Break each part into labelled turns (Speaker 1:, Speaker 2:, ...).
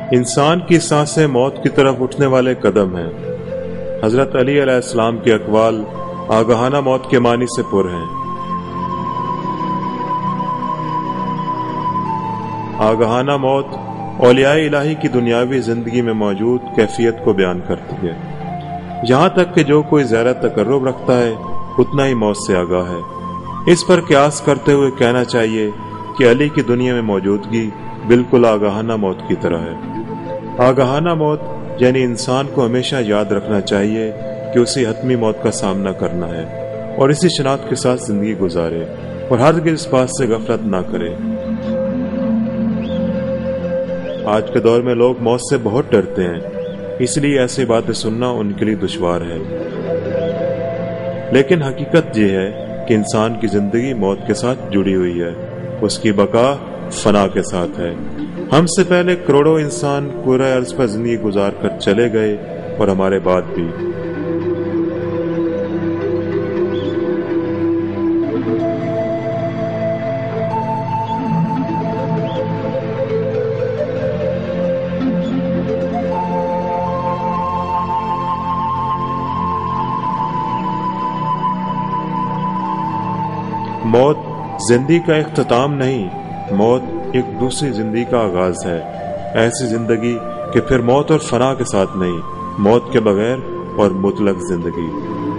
Speaker 1: انسان کی سانسیں موت کی طرف اٹھنے والے قدم ہیں۔ حضرت علی علیہ السلام کے اقوال آگاہانہ موت کے معنی سے پر ہیں۔ آگاہانہ موت اولیاء الہی کی دنیاوی زندگی میں موجود کیفیت کو بیان کرتی ہے، یہاں تک کہ جو کوئی زیادہ تقرب رکھتا ہے اتنا ہی موت سے آگاہ ہے۔ اس پر قیاس کرتے ہوئے کہنا چاہیے کہ علی کی دنیا میں موجودگی بالکل آگاہانہ موت کی طرح ہے۔ آگاہانہ موت یعنی انسان کو ہمیشہ یاد رکھنا چاہیے کہ اسے حتمی موت کا سامنا کرنا ہے اور اسی شناخت کے ساتھ زندگی گزارے اور ہرگز اس بات سے غفلت نہ کرے۔ آج کے دور میں لوگ موت سے بہت ڈرتے ہیں، اس لیے ایسی باتیں سننا ان کے لیے دشوار ہے، لیکن حقیقت یہ ہے کہ انسان کی زندگی موت کے ساتھ جڑی ہوئی ہے، اس کی بقا فنا کے ساتھ ہے۔ ہم سے پہلے کروڑوں انسان کرۂ ارض پر زندگی گزار کر چلے گئے اور ہمارے بعد بھی۔ موت زندگی کا اختتام نہیں، موت ایک دوسری زندگی کا آغاز ہے، ایسی زندگی کہ پھر موت اور فنا کے ساتھ نہیں، موت کے بغیر اور مطلق زندگی۔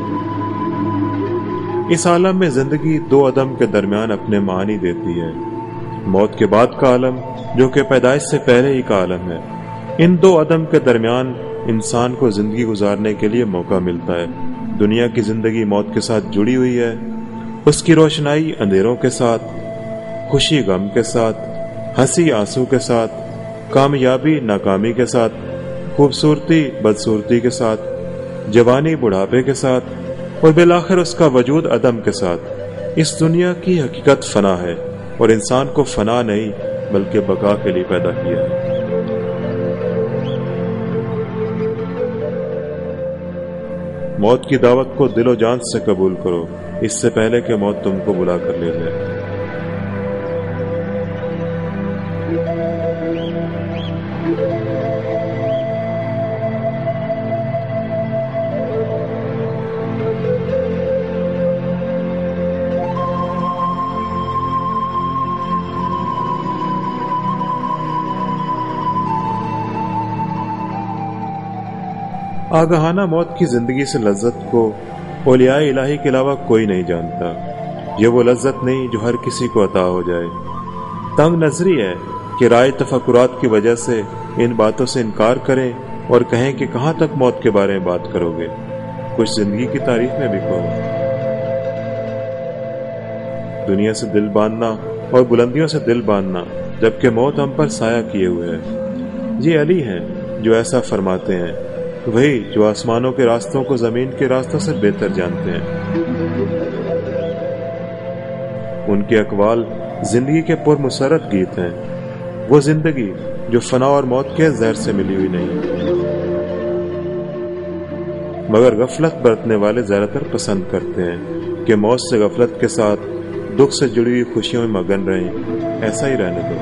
Speaker 1: اس عالم میں زندگی دو عدم کے درمیان اپنے معنی دیتی ہے، موت کے بعد کا عالم جو کہ پیدائش سے پہلے ہی کا عالم ہے۔ ان دو عدم کے درمیان انسان کو زندگی گزارنے کے لیے موقع ملتا ہے۔ دنیا کی زندگی موت کے ساتھ جڑی ہوئی ہے، اس کی روشنائی اندھیروں کے ساتھ، خوشی غم کے ساتھ، ہنسی آنسو کے ساتھ، کامیابی ناکامی کے ساتھ، خوبصورتی بدصورتی کے ساتھ، جوانی بڑھاپے کے ساتھ، اور بالآخر اس کا وجود عدم کے ساتھ۔ اس دنیا کی حقیقت فنا ہے اور انسان کو فنا نہیں بلکہ بقا کے لیے پیدا کیا ہے۔ موت کی دعوت کو دل و جان سے قبول کرو، اس سے پہلے کہ موت تم کو بلا کر لے جائے۔ آگاہانہ موت کی زندگی سے لذت کو اولیاء الہی کے علاوہ کوئی نہیں جانتا۔ یہ وہ لذت نہیں جو ہر کسی کو عطا ہو جائے۔ تنگ نظری ہے کہ رائے تفکرات کی وجہ سے ان باتوں سے انکار کریں اور کہیں کہ کہاں تک موت کے بارے میں بات کرو گے، کچھ زندگی کی تعریف میں بھی کہو۔ دنیا سے دل باندھنا اور بلندیوں سے دل باندھنا جبکہ موت ہم پر سایہ کیے ہوئے ہے۔ یہ علی ہیں جو ایسا فرماتے ہیں، وہی جو آسمانوں کے راستوں کو زمین کے راستوں سے بہتر جانتے ہیں۔ ان کے اقوال زندگی کے پر مسرت گیت ہیں، وہ زندگی جو فنا اور موت کے زہر سے ملی ہوئی نہیں، مگر غفلت برتنے والے زیادہ تر پسند کرتے ہیں کہ موت سے غفلت کے ساتھ دکھ سے جڑی ہوئی خوشیوں میں مگن رہیں۔ ایسا ہی رہنے دو۔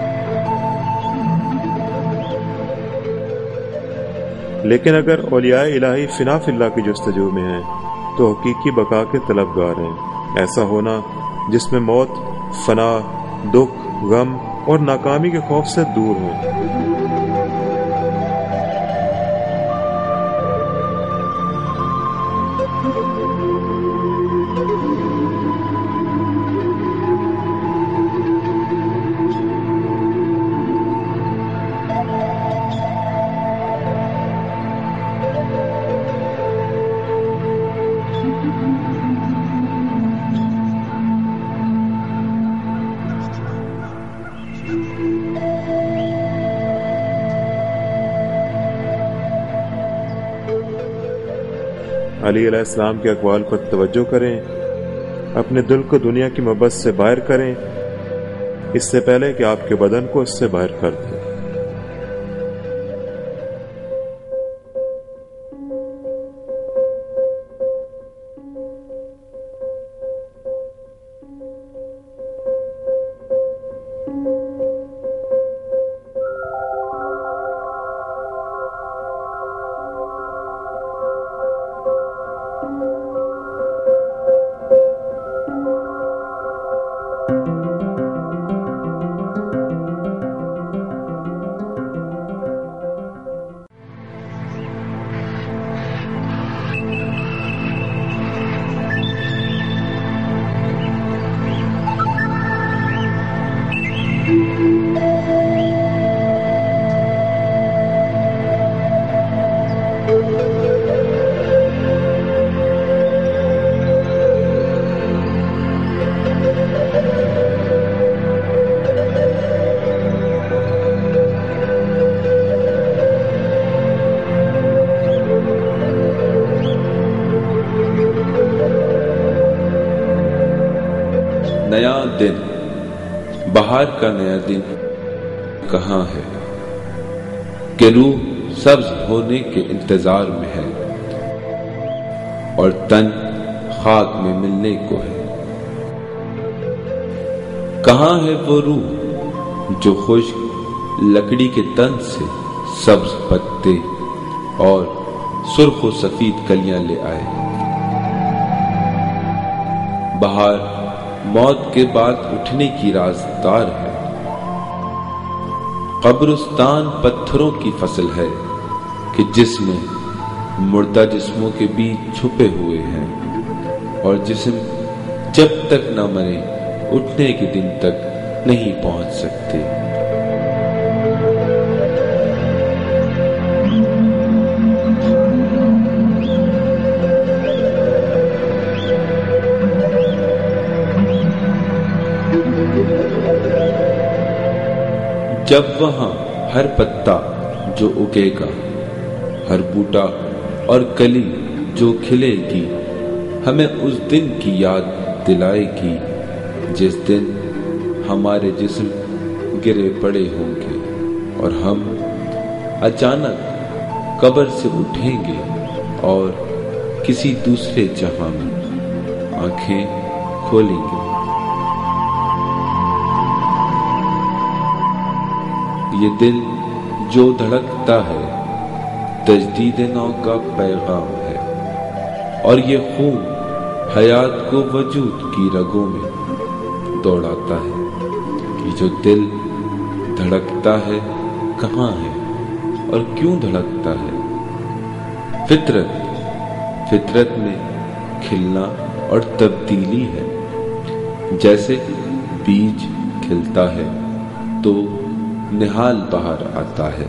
Speaker 1: لیکن اگر اولیاء الہی فنا فی اللہ کی جستجو میں ہیں تو حقیقی بقا کے طلبگار ہیں۔ ایسا ہونا جس میں موت، فنا، دکھ، غم اور ناکامی کے خوف سے دور ہوں۔ علی علیہ السلام کے اقوال پر توجہ کریں، اپنے دل کو دنیا کی محبت سے باہر کریں، اس سے پہلے کہ آپ کے بدن کو اس سے باہر کر دیں۔
Speaker 2: نیا دن، بہار کا نیا دن کہاں ہے کہ روح سبز ہونے کے انتظار میں ہے اور تن خاک میں ملنے کو ہے؟ کہاں ہے وہ روح جو خشک لکڑی کے تن سے سبز پتے اور سرخ و سفید کلیاں لے آئے؟ بہار موت کے بعد اٹھنے کی رازدار ہے، قبرستان پتھروں کی فصل ہے کہ جس میں مردہ جسموں کے بیچ چھپے ہوئے ہیں، اور جسم جب تک نہ مرے اٹھنے کے دن تک نہیں پہنچ سکتے۔ جب وہاں ہر پتا جو اگے گا، ہر بوٹا اور کلی جو کھلے گی، ہمیں اس دن کی یاد دلائے گی جس دن ہمارے جسم گرے پڑے ہوں گے اور ہم اچانک قبر سے اٹھیں گے اور کسی دوسرے جہاں میں آنکھیں کھولیں گے۔ یہ دل جو دھڑکتا ہے تجدید نو کا پیغام ہے، اور یہ خون حیات کو وجود کی رگوں میں دوڑاتا ہے۔ یہ جو دل دھڑکتا ہے کہاں ہے اور کیوں دھڑکتا ہے؟ فطرت میں کھلنا اور تبدیلی ہے۔ جیسے بیج کھلتا ہے تو نہال باہر آتا ہے،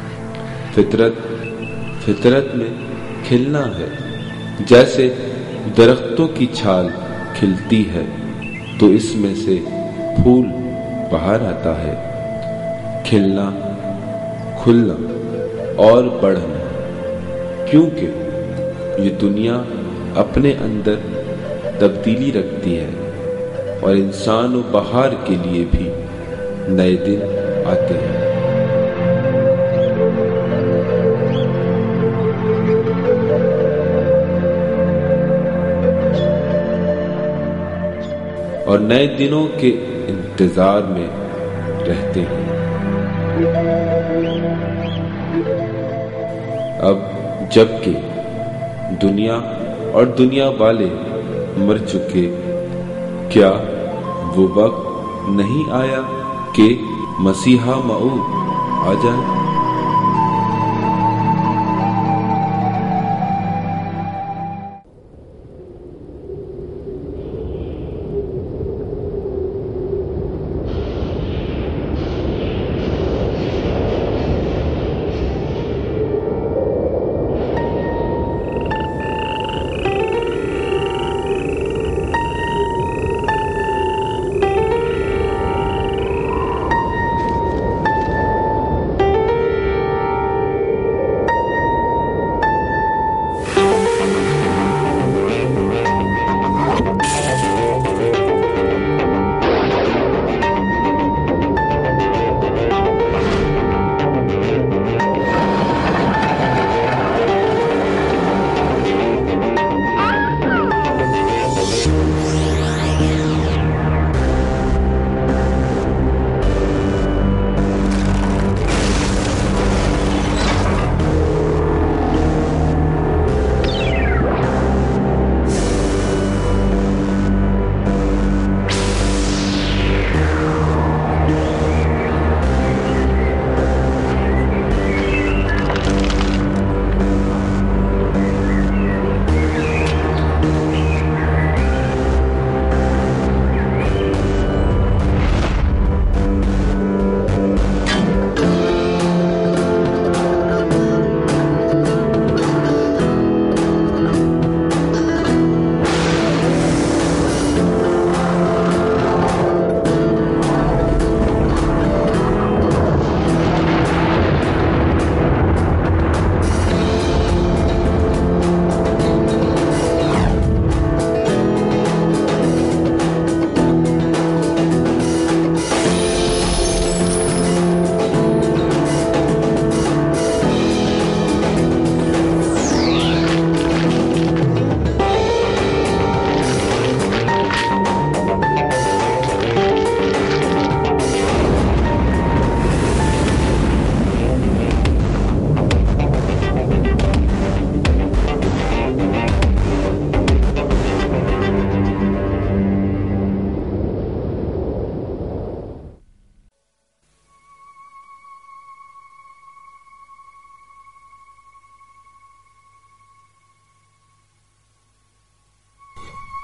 Speaker 2: فطرت میں کھلنا ہے۔ جیسے درختوں کی چھال کھلتی ہے تو اس میں سے پھول باہر آتا ہے۔ کھلنا، کھلنا اور بڑھنا، کیونکہ یہ دنیا اپنے اندر تبدیلی رکھتی ہے، اور انسان و بہار کے لیے بھی نئے دن آتے ہیں۔ اور نئے دنوں کے انتظار میں رہتے ہیں۔ اب جب کہ دنیا اور دنیا والے مر چکے، کیا وہ وقت نہیں آیا کہ مسیحا موعود آ جائے؟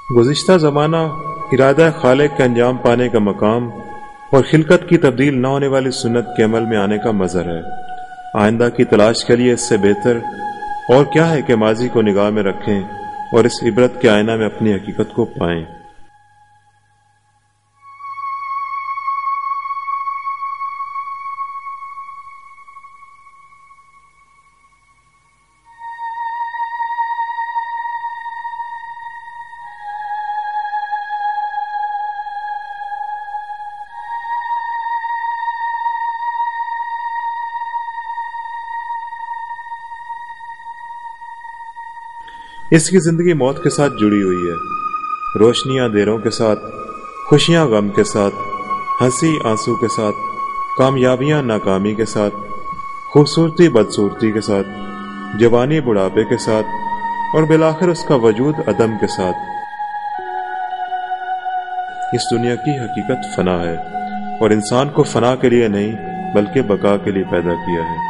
Speaker 1: गुज़िश्ता ज़माना इरादा खालिक के अंजाम पाने का मकाम और खिलकत की तब्दील न होने वाली सुन्नत के अमल में आने का मज़हर है। आइंदा की तलाश के लिए इससे बेहतर और क्या है कि माजी को निगाह में रखें और इस इबरत के आईना में अपनी हकीकत को पाएं। इसकी जिंदगी मौत के साथ जुड़ी हुई है, रोशनियां अंधेरों के साथ, खुशियां गम के साथ, हंसी आंसू के साथ, कामयाबियां नाकामी के साथ, खूबसूरती बदसूरती के साथ, जवानी बुढ़ापे के साथ और बिलाखिर उसका वजूद अदम के साथ। इस दुनिया की हकीकत फना है और इंसान को फना के लिए नहीं बल्कि बका के लिए पैदा किया है।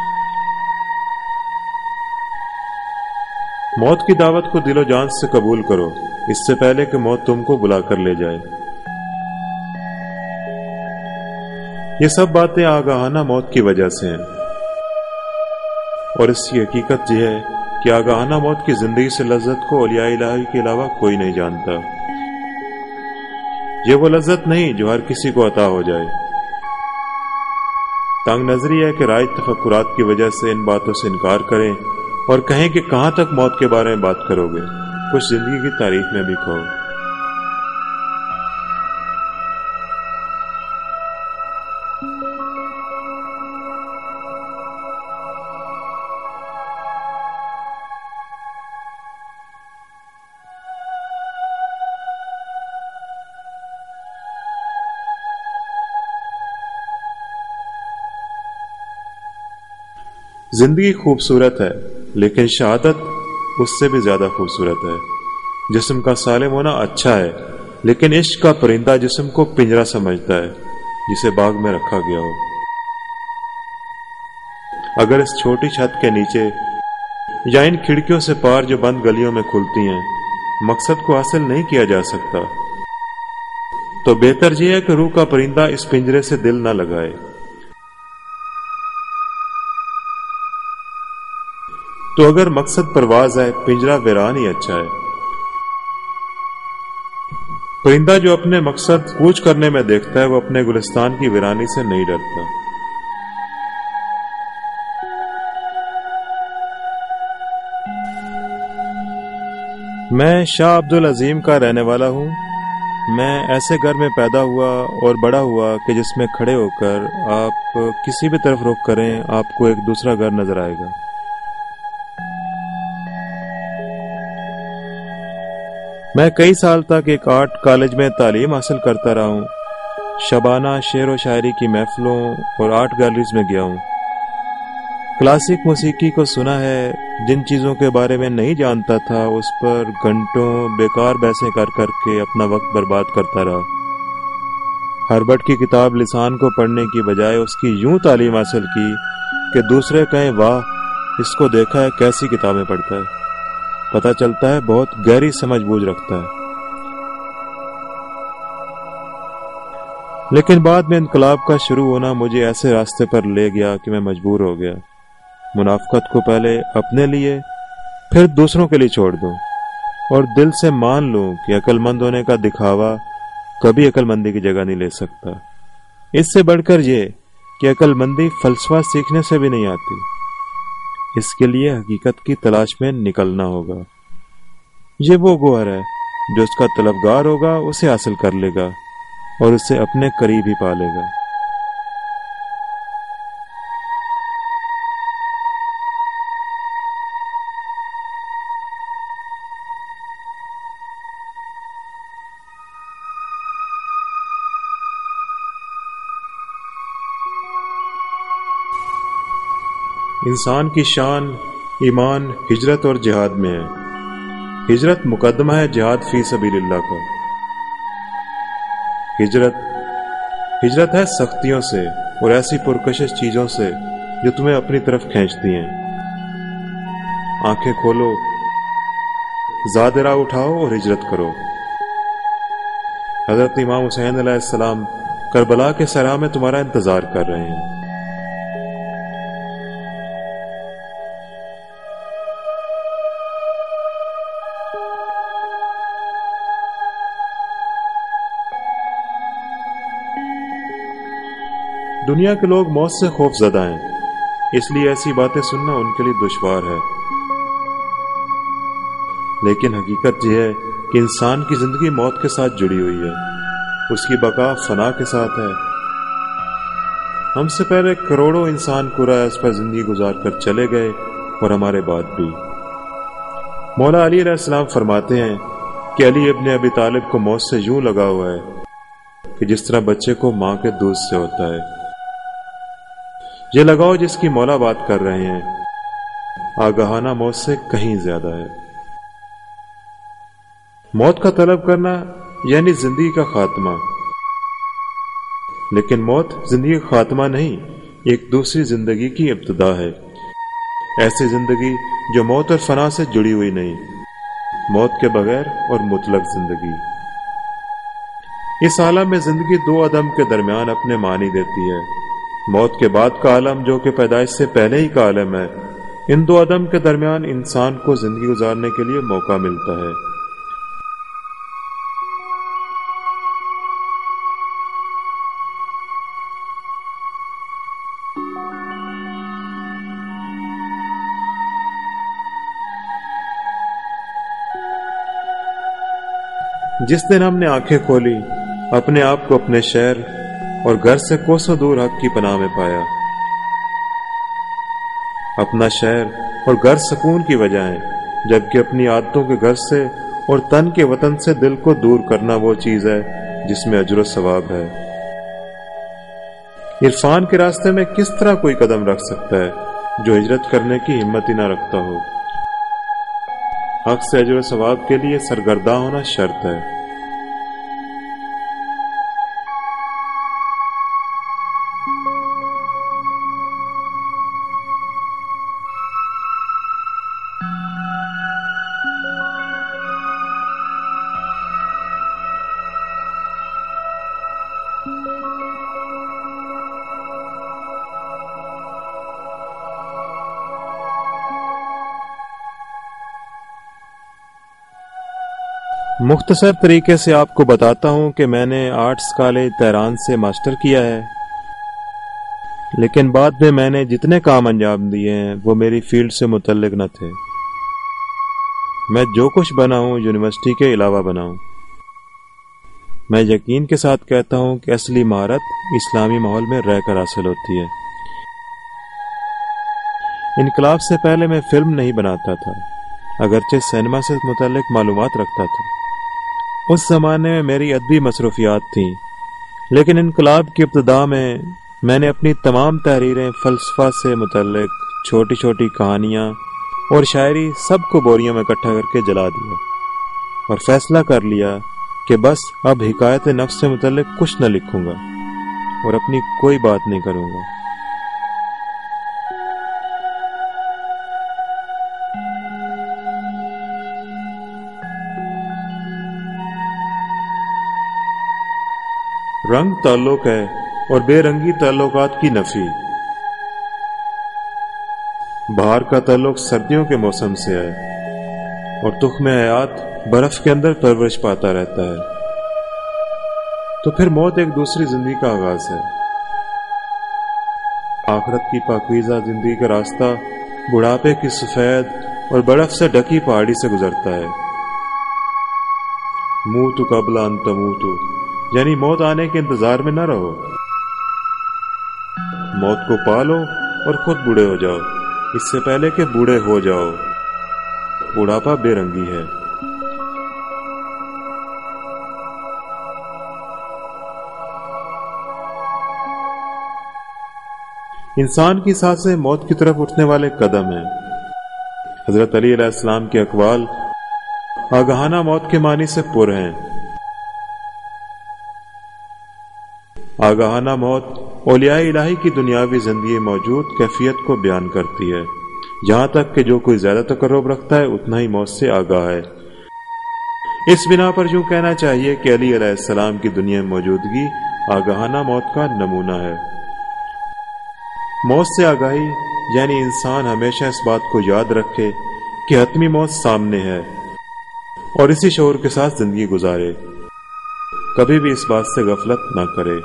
Speaker 1: मौत की दावत को दिलो जान से कबूल करो, इससे पहले कि मौत तुमको बुला कर ले जाए। ये सब बातें आगाहाना मौत की वजह से हैं और इसकी हकीकत यह है कि आगाहाना मौत की जिंदगी से लज्जत को औलिया इलाही के अलावा कोई नहीं जानता। ये वो लज्जत नहीं जो हर किसी को अता हो जाए। तंग नजरी है कि राय तफक्कुरात की वजह से इन बातों से इनकार करें और कहें कि कहां तक मौत के बारे में बात करोगे, कुछ जिंदगी की तारीफ में भी कहो। जिंदगी खूबसूरत है लेकिन शहादत उससे भी ज्यादा खूबसूरत है। जिस्म का सालिम होना अच्छा है लेकिन इश्क का परिंदा जिस्म को पिंजरा समझता है जिसे बाग में रखा गया हो। अगर इस छोटी छत के नीचे या इन खिड़कियों से पार जो बंद गलियों में खुलती हैं मकसद को हासिल नहीं किया जा सकता, तो बेहतर यह है कि रूह का परिंदा इस पिंजरे से दिल न लगाए। तो अगर मकसद परवाज है, पिंजरा वीरान ही अच्छा है। परिंदा जो अपने मकसद कूच करने में देखता है वो अपने गुलिस्तान की वीरानी से नहीं डरता। मैं शाह अब्दुल अजीम का रहने वाला हूँ। मैं ऐसे घर में पैदा हुआ और बड़ा हुआ कि जिसमें खड़े होकर आप किसी भी तरफ रुख करें आपको एक दूसरा घर नजर आएगा। मैं कई साल तक एक आर्ट कॉलेज में तालीम हासिल करता रहा हूँ। शबाना शेर व शायरी की महफिलों और आर्ट गैलरीज में गया हूँ। क्लासिक मौसीकी को सुना है। जिन चीज़ों के बारे में नहीं जानता था उस पर घंटों बेकार बहसें कर करके अपना वक्त बर्बाद करता रहा। हर्बर्ट की किताब लिसान को पढ़ने की बजाय उसकी यूं तालीम हासिल की कि दूसरे कहें वाह, इसको देखा है कैसी किताबें पढ़ता है। पता चलता है बहुत गहरी समझ बूझ रखता है। लेकिन बाद में इनकलाब का शुरू होना मुझे ऐसे रास्ते पर ले गया कि मैं मजबूर हो गया। मुनाफकत को पहले अपने लिए फिर दूसरों के लिए छोड़ दूं और दिल से मान लूं कि अक्लमंद होने का दिखावा कभी अक्लमंदी की जगह नहीं ले सकता। इससे बढ़कर ये कि अक्लमंदी फलसफा सीखने से भी नहीं आती। इसके लिए हकीकत की तलाश में निकलना होगा। ये वो गौहर है जो उसका तलबगार होगा उसे हासिल कर लेगा और उसे अपने करीब ही पालेगा। इंसान की शान ईमान हिजरत और जिहाद में है। हिजरत मुकदमा है जिहाद फी सबीलिल्लाह का। हिजरत है सख्तियों से और ऐसी पुरकशिश चीजों से जो तुम्हें अपनी तरफ खींचती हैं। आंखें खोलो, ज़ाद राह उठाओ और हिजरत करो। حضرت امام حسین علیہ السلام کربلا کے صحرا میں تمہارا انتظار کر رہے ہیں۔ دنیا کے لوگ موت سے خوف زدہ ہیں، اس لیے ایسی باتیں سننا ان کے لیے دشوار ہے، لیکن حقیقت یہ ہے کہ انسان کی زندگی موت کے ساتھ جڑی ہوئی ہے، اس کی بقا فنا کے ساتھ ہے۔ ہم سے پہلے کروڑوں انسان کرہ اس پر زندگی گزار کر چلے گئے اور ہمارے بعد بھی۔ مولا علی علیہ السلام فرماتے ہیں کہ علی ابن ابی طالب کو موت سے یوں لگا ہوا ہے کہ جس طرح بچے کو ماں کے دودھ سے ہوتا ہے۔ یہ لگاؤ جس کی مولا بات کر رہے ہیں آگاہانہ موت سے کہیں زیادہ ہے۔ موت کا طلب کرنا یعنی زندگی کا خاتمہ، لیکن موت زندگی کا خاتمہ نہیں، ایک دوسری زندگی کی ابتدا ہے، ایسی زندگی جو موت اور فنا سے جڑی ہوئی نہیں، موت کے بغیر اور مطلق زندگی۔ اس عالم میں زندگی دو عدم کے درمیان اپنے معنی دیتی ہے۔ موت کے بعد کا عالم جو کہ پیدائش سے پہلے ہی کا عالم ہے، ان دو عدم کے درمیان انسان کو زندگی گزارنے کے لیے موقع ملتا ہے۔ جس دن ہم نے آنکھیں کھولی، اپنے آپ کو اپنے شہر اور گھر سے کوسوں دور حق کی پناہ میں پایا۔ اپنا شہر اور گھر سکون کی وجہ ہے، جبکہ اپنی عادتوں کے گھر سے اور تن کے وطن سے دل کو دور کرنا وہ چیز ہے جس میں اجر و ثواب ہے۔ عرفان کے راستے میں کس طرح کوئی قدم رکھ سکتا ہے جو ہجرت کرنے کی ہمت ہی نہ رکھتا ہو؟ حق سے اجر و ثواب کے لیے سرگرداں ہونا شرط ہے۔ مختصر طریقے سے آپ کو بتاتا ہوں کہ میں نے آرٹس کالج تہران سے ماسٹر کیا ہے، لیکن بعد میں نے جتنے کام انجام دیے ہیں وہ میری فیلڈ سے متعلق نہ تھے۔ میں جو کچھ بنا ہوں یونیورسٹی کے علاوہ بنا ہوں۔ میں یقین کے ساتھ کہتا ہوں کہ اصلی مہارت اسلامی ماحول میں رہ کر حاصل ہوتی ہے۔ انقلاب سے پہلے میں فلم نہیں بناتا تھا، اگرچہ سینما سے متعلق معلومات رکھتا تھا۔ اس زمانے میں میری ادبی مصروفیات تھیں، لیکن انقلاب کی ابتدا میں نے اپنی تمام تحریریں، فلسفہ سے متعلق چھوٹی چھوٹی کہانیاں اور شاعری سب کو بوریوں میں اکٹھا کر کے جلا دیا اور فیصلہ کر لیا کہ بس اب حکایت نفس سے متعلق کچھ نہ لکھوں گا اور اپنی کوئی بات نہیں کروں گا۔ رنگ تعلق ہے اور بے رنگی تعلقات کی نفی۔ بہار کا تعلق سردیوں کے موسم سے ہے اور تخم حیات برف کے اندر پرورش پاتا رہتا ہے، تو پھر موت ایک دوسری زندگی کا آغاز ہے۔ آخرت کی پاکیزہ زندگی کا راستہ بڑھاپے کی سفید اور برف سے ڈھکی پہاڑی سے گزرتا ہے۔ موت قبل ان تموت، یعنی موت آنے کے انتظار میں نہ رہو، موت کو پالو اور خود بوڑھے ہو جاؤ اس سے پہلے کہ بوڑھے ہو جاؤ۔ بڑھاپا بے رنگی ہے۔ انسان کی سانسیں موت کی طرف اٹھنے والے قدم ہیں۔ حضرت علی علیہ السلام کے اقوال آگاہانہ موت کے معنی سے پر ہیں۔ آگاہانہ موت اولیاء الہی کی دنیاوی زندگی موجود کیفیت کو بیان کرتی ہے، یہاں تک کہ جو کوئی زیادہ تقرب رکھتا ہے اتنا ہی موت سے آگاہ ہے۔ اس بنا پر یوں کہنا چاہیے کہ علی علیہ السلام کی دنیا میں موجودگی آگاہانہ موت کا نمونہ ہے۔ موت سے آگاہی یعنی انسان ہمیشہ اس بات کو یاد رکھے کہ حتمی موت سامنے ہے اور اسی شعور کے ساتھ زندگی گزارے، کبھی بھی اس بات سے غفلت نہ کرے۔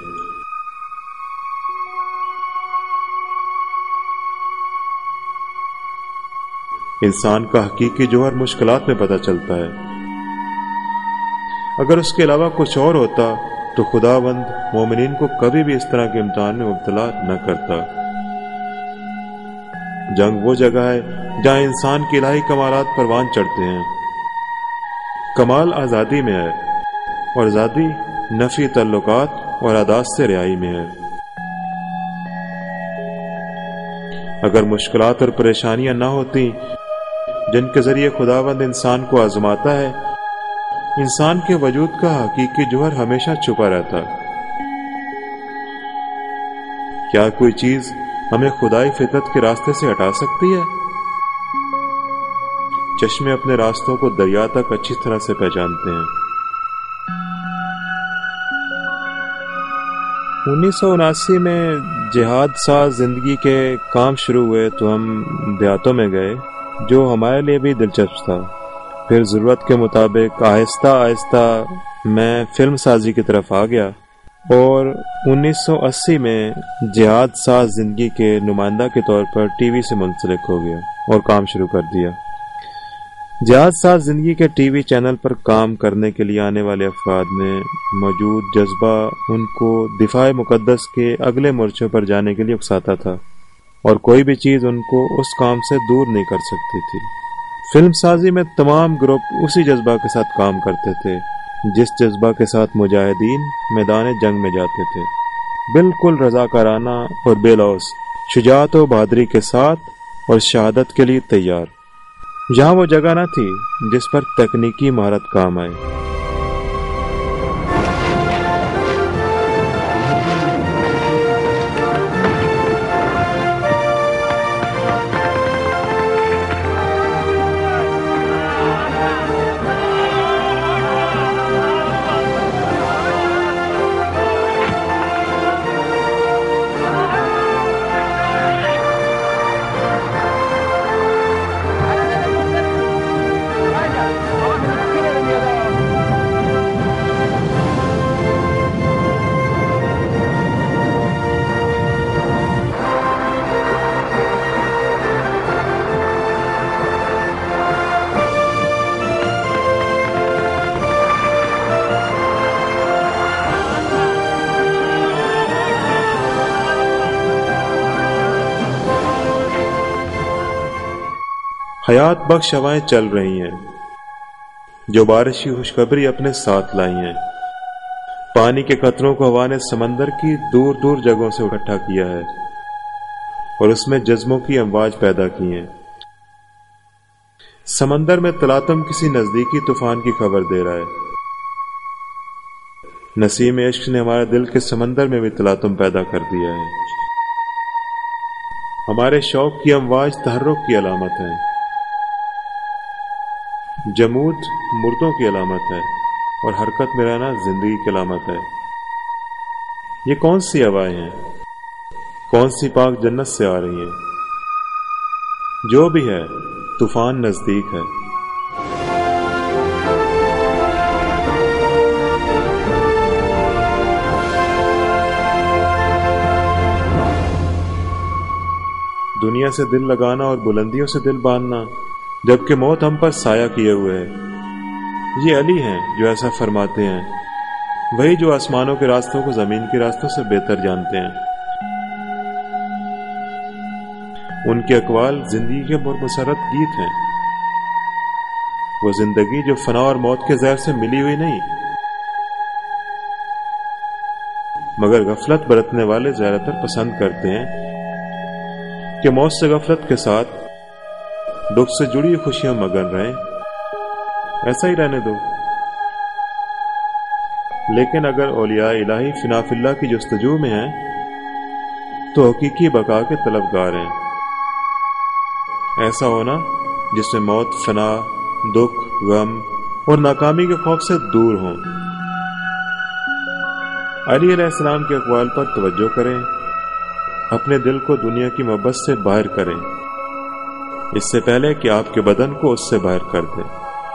Speaker 1: انسان کا حقیقی جوہر مشکلات میں پتہ چلتا ہے۔ اگر اس کے علاوہ کچھ اور ہوتا تو خداوند مومنین کو کبھی بھی اس طرح کے امتحان میں مبتلا نہ کرتا۔ جنگ وہ جگہ ہے جہاں انسان کے الہی کمالات پروان چڑھتے ہیں۔ کمال آزادی میں ہے اور آزادی نفی تعلقات اور عادات سے رہائی میں ہے۔ اگر مشکلات اور پریشانیاں نہ ہوتی جن کے ذریعے خداوند انسان کو آزماتا ہے، انسان کے وجود کا حقیقی جوہر ہمیشہ چھپا رہتا۔ کیا کوئی چیز ہمیں خدائی فطرت کے راستے سے ہٹا سکتی ہے؟ چشمے اپنے راستوں کو دریا تک اچھی طرح سے پہچانتے ہیں۔ 1979 میں جہاد ساز زندگی کے کام شروع ہوئے تو ہم دیہاتوں میں گئے، جو ہمارے لیے بھی دلچسپ تھا۔ پھر ضرورت کے مطابق آہستہ آہستہ میں فلم سازی کی طرف آ گیا اور 1980 میں جہاد ساز زندگی کے نمائندہ کے طور پر ٹی وی سے منسلک ہو گیا اور کام شروع کر دیا۔ جہاد ساز زندگی کے ٹی وی چینل پر کام کرنے کے لیے آنے والے افراد میں موجود جذبہ ان کو دفاع مقدس کے اگلے مورچوں پر جانے کے لیے اکساتا تھا، اور کوئی بھی چیز ان کو اس کام سے دور نہیں کر سکتی تھی۔ فلم سازی میں تمام گروپ اسی جذبہ کے ساتھ کام کرتے تھے جس جذبہ کے ساتھ مجاہدین میدان جنگ میں جاتے تھے، بالکل رضاکارانہ اور بے لوث، شجاعت و بہادری کے ساتھ اور شہادت کے لیے تیار۔ جہاں وہ جگہ نہ تھی جس پر تکنیکی مہارت کام آئے۔ حیات بخش ہوائیں چل رہی ہیں جو بارشی خوشخبری اپنے ساتھ لائی ہیں۔ پانی کے قطروں کو ہوا نے سمندر کی دور دور جگہوں سے اکٹھا کیا ہے اور اس میں جزموں کی امواج پیدا کی ہیں۔ سمندر میں تلاطم کسی نزدیکی طوفان کی خبر دے رہا ہے۔ نسیم عشق نے ہمارے دل کے سمندر میں بھی تلاطم پیدا کر دیا ہے۔ ہمارے شوق کی امواج تحرک کی علامت ہے، جمود مردوں کی علامت ہے اور حرکت میں رہنا زندگی کی علامت ہے۔ یہ کون سی ہوائیں ہیں؟ کون سی پاک جنت سے آ رہی ہیں؟ جو بھی ہے، طوفان نزدیک ہے۔ دنیا سے دل لگانا اور بلندیوں سے دل باندھنا، جبکہ موت ہم پر سایہ کیے ہوئے ہے۔ یہ علی ہیں جو ایسا فرماتے ہیں، وہی جو آسمانوں کے راستوں کو زمین کے راستوں سے بہتر جانتے ہیں۔ ان کے اقوال زندگی کے پرمسرت گیت ہیں، وہ زندگی جو فنا اور موت کے زہر سے ملی ہوئی نہیں، مگر غفلت برتنے والے زیادہ تر پسند کرتے ہیں کہ موت سے غفلت کے ساتھ دکھ سے جڑی خوشیاں مگن رہیں۔ ایسا ہی رہنے دو۔ لیکن اگر اولیاء الہی فنا فی اللہ کی جستجو میں ہیں تو حقیقی بقا کے طلبگار ہیں۔ ایسا ہونا جس میں موت، فنا، دکھ، غم اور ناکامی کے خوف سے دور ہوں۔ علی علیہ السلام کے اقوال پر توجہ کریں، اپنے دل کو دنیا کی محبت سے باہر کریں اس سے پہلے کہ آپ کے بدن کو اس سے باہر کر دیں۔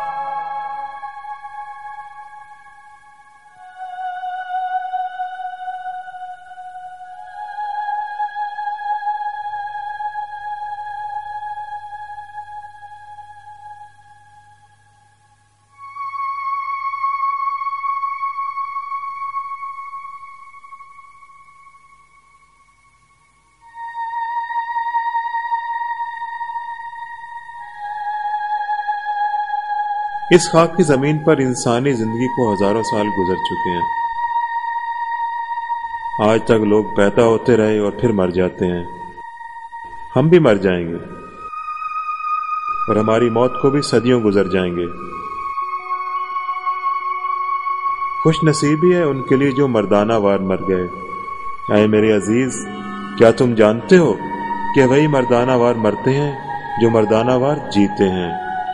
Speaker 1: اس خاک کی زمین پر انسانی زندگی کو ہزاروں سال گزر چکے ہیں۔ آج تک لوگ پیدا ہوتے رہے اور پھر مر جاتے ہیں۔ ہم بھی مر جائیں گے اور ہماری موت کو بھی صدیوں گزر جائیں گے۔ خوش نصیبی ہے ان کے لیے جو مردانہ وار مر گئے۔ اے میرے عزیز، کیا تم جانتے ہو کہ وہی مردانہ وار مرتے ہیں جو مردانہ وار جیتے ہیں؟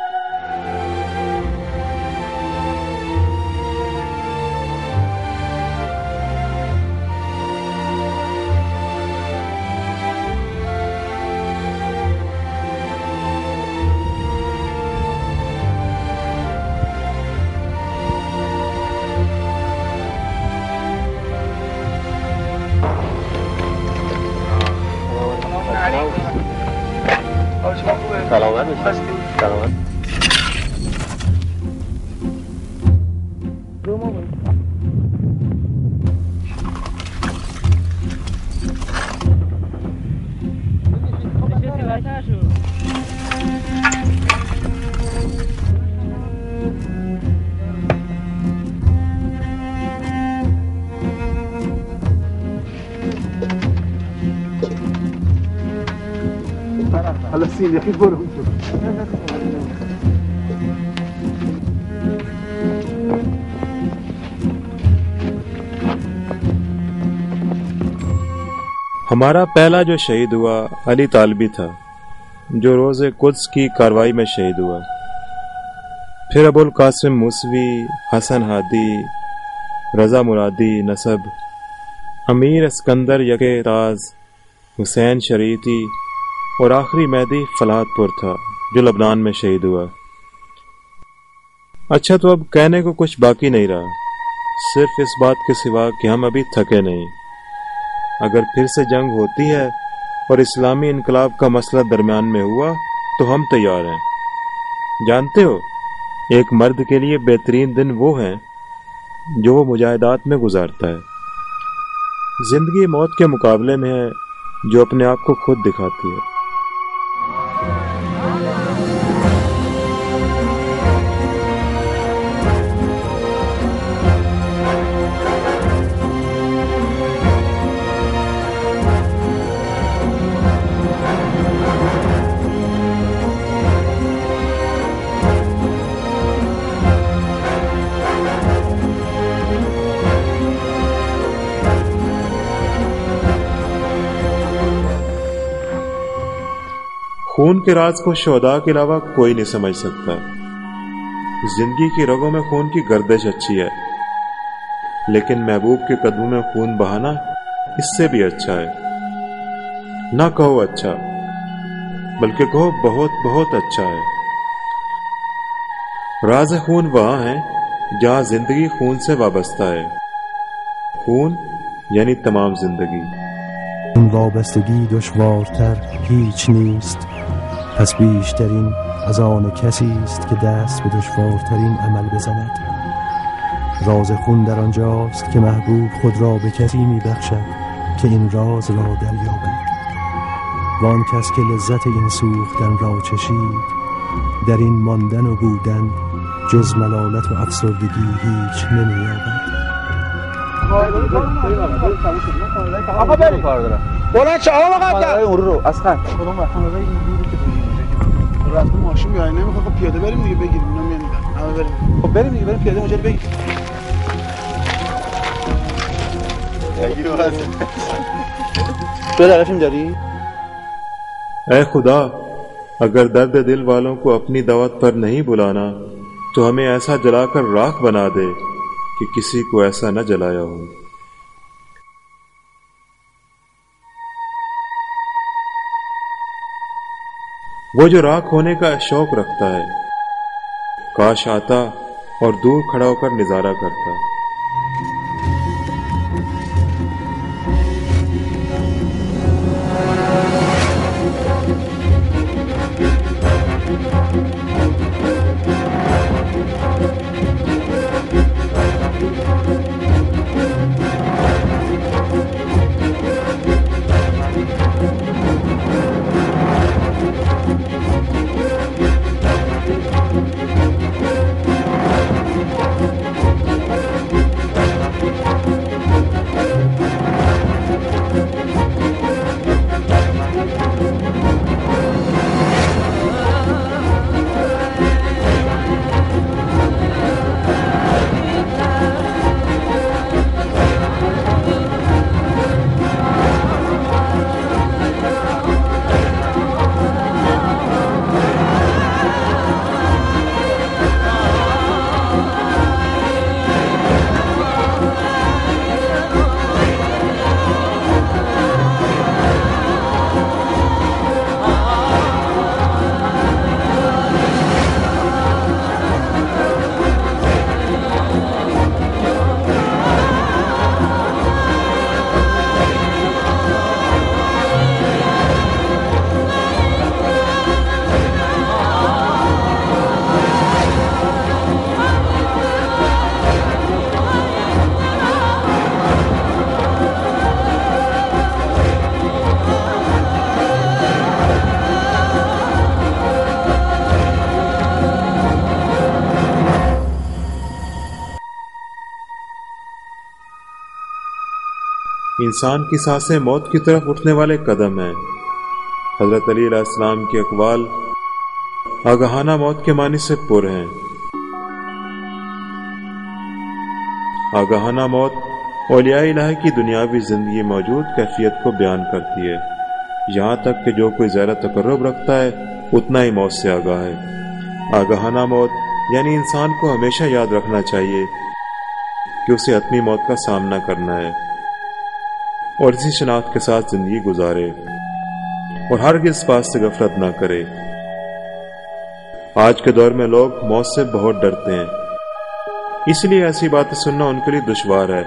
Speaker 1: ہمارا پہلا جو شہید ہوا علی طالبی تھا، جو روز قدس کی کاروائی میں شہید ہوا۔ پھر ابو القاسم موسوی، حسن ہادی، رضا مرادی نسب، امیر اسکندر یکے تاز، حسین شریعتی اور آخری مہدی فلاحت پور تھا جو لبنان میں شہید ہوا۔ اچھا، تو اب کہنے کو کچھ باقی نہیں رہا، صرف اس بات کے سوا کہ ہم ابھی تھکے نہیں۔ اگر پھر سے جنگ ہوتی ہے اور اسلامی انقلاب کا مسئلہ درمیان میں ہوا تو ہم تیار ہیں۔ جانتے ہو، ایک مرد کے لیے بہترین دن وہ ہیں جو وہ مجاہدات میں گزارتا ہے۔ زندگی موت کے مقابلے میں ہے جو اپنے آپ کو خود دکھاتی ہے۔ خون کے راز کو شہداء کے علاوہ کوئی نہیں سمجھ سکتا۔ زندگی کی رگوں میں خون کی گردش اچھی ہے، لیکن محبوب کے قدموں میں خون بہانا اس سے بھی اچھا ہے۔ نہ کہو اچھا، بلکہ کہو بہت بہت اچھا ہے۔ راز خون وہاں ہے جہاں زندگی خون سے وابستہ ہے۔ خون یعنی تمام زندگی۔
Speaker 3: وابستگی دشوارتر هیچ نیست، پس بیشترین از آن کسی است که دست به دشوارترین عمل بزند. راز خون در آنجاست که محبوب خود را به کسی میبخشد که این راز را دریابد، و آن کس که لذت این سوختن را چشید در این ماندن و بودن جز ملالت و افسردگی هیچ نمییابد.
Speaker 4: آقا بریم بلند شو آقا مقدم اون رو اسخر کدوم وقتا این دوری که تو راست ماشین میای نمیخواد. خب پیاده بریم دیگه، بگیریم اینا میان همه بریم. خب بریم دیگه، بریم پیاده اونجا بگیریم. بگیریم واسه تو دقیقشیم داری؟
Speaker 1: اے خدا، اگر درد دل والوں کو اپنی دعوت پر نہیں بلانا تو ہمیں ایسا جلا کر راکھ بنا دے کہ کسی کو ایسا نہ جلایا ہو۔ وہ جو راکھ ہونے کا شوق رکھتا ہے، کاش آتا اور دور کھڑا ہو کر نظارہ کرتا۔ انسان کی سانسیں موت کی طرف اٹھنے والے قدم ہیں۔ حضرت علی علیہ السلام کے اقوال آگاہانہ موت کے معنی سے پر ہیں۔ آگاہانہ موت اولیاء الہی کی دنیاوی زندگی موجود کیفیت کو بیان کرتی ہے، یہاں تک کہ جو کوئی زیادہ تقرب رکھتا ہے اتنا ہی موت سے آگاہ ہے۔ آگاہانہ موت یعنی انسان کو ہمیشہ یاد رکھنا چاہیے کہ اسے حتمی موت کا سامنا کرنا ہے اور اسی شناخت کے ساتھ زندگی گزارے اور ہرگز اس بات سے غفلت نہ کرے۔ آج کے دور میں لوگ موت سے بہت ڈرتے ہیں، اس لیے ایسی باتیں سننا ان کے لیے دشوار ہے،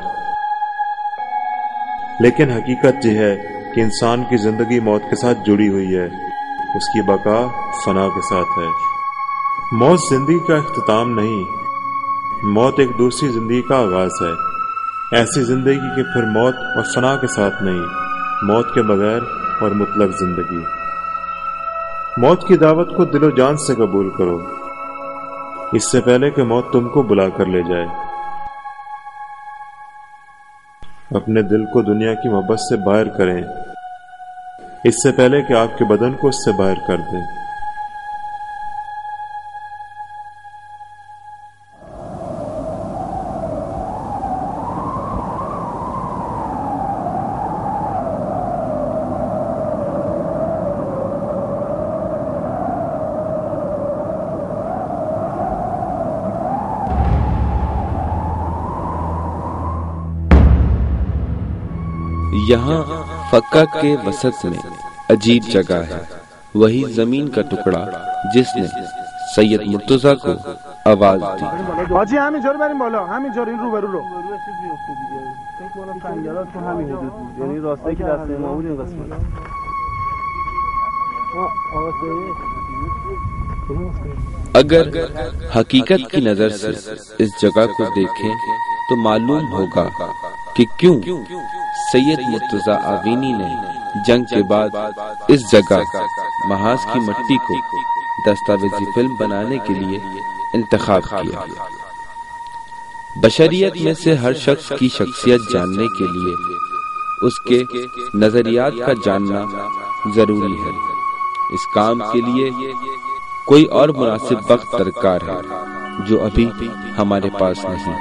Speaker 1: لیکن حقیقت یہ ہے کہ انسان کی زندگی موت کے ساتھ جڑی ہوئی ہے، اس کی بقا فنا کے ساتھ ہے۔ موت زندگی کا اختتام نہیں، موت ایک دوسری زندگی کا آغاز ہے، ایسی زندگی کہ پھر موت اور فنا کے ساتھ نہیں، موت کے بغیر اور مطلق زندگی۔ موت کی دعوت کو دل و جان سے قبول کرو، اس سے پہلے کہ موت تم کو بلا کر لے جائے۔ اپنے دل کو دنیا کی محبت سے باہر کریں، اس سے پہلے کہ آپ کے بدن کو اس سے باہر کر دیں۔
Speaker 2: یہاں فقہ کے وسط میں عجیب جگہ ہے، وہی زمین کا ٹکڑا جس نے سید مرتضیٰ کو آواز دی۔
Speaker 4: حاجی همین جا رو بریم بالا، همین جا این رو برو رو. یعنی راستایی که دست ما بود این قسمت.
Speaker 2: اگر حقیقت کی نظر سے اس جگہ کو دیکھیں تو معلوم ہوگا کہ کیوں سید مرتضیٰ آوینی نے جنگ کے بعد اس جگہ محاذ کی مٹی کو دستاویزی فلم بنانے کے لیے انتخاب کیا۔ بشریت میں سے ہر شخص کی شخصیت جاننے کے لیے اس کے نظریات کا جاننا ضروری ہے۔ اس کام کے لیے کوئی اور مناسب وقت درکار ہے جو ابھی ہمارے پاس نہیں۔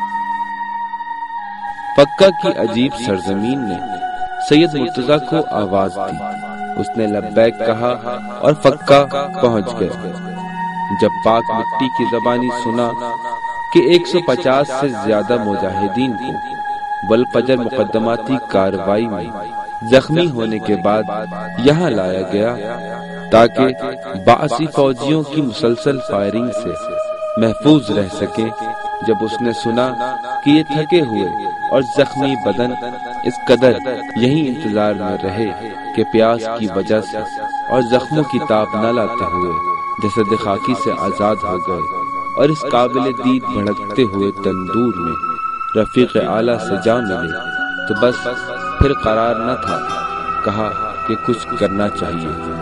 Speaker 2: فقہ کی عجیب سرزمین نے سید مرتضیٰ کو آواز دی، اس نے لبیک کہا اور فقہ پہنچ گئے۔ جب پاک مٹی کی زبانی سنا کہ 150 سے زیادہ مجاہدین کو والفجر مقدماتی کارروائی میں زخمی ہونے کے بعد یہاں لایا گیا تاکہ باعثی فوجیوں کی مسلسل فائرنگ سے محفوظ رہ سکے، جب اس نے سنا کہ یہ تھکے ہوئے اور زخمی بدن اس قدر یہی انتظار میں رہے کہ پیاس کی وجہ سے اور زخموں کی تاب نہ لاتے ہوئے جسد خاکی سے آزاد ہو گئے اور اس قابل دید بھڑکتے ہوئے تندور میں رفیق اعلیٰ سے جا ملے، تو بس پھر قرار نہ تھا، کہا کہ کچھ کرنا چاہیے۔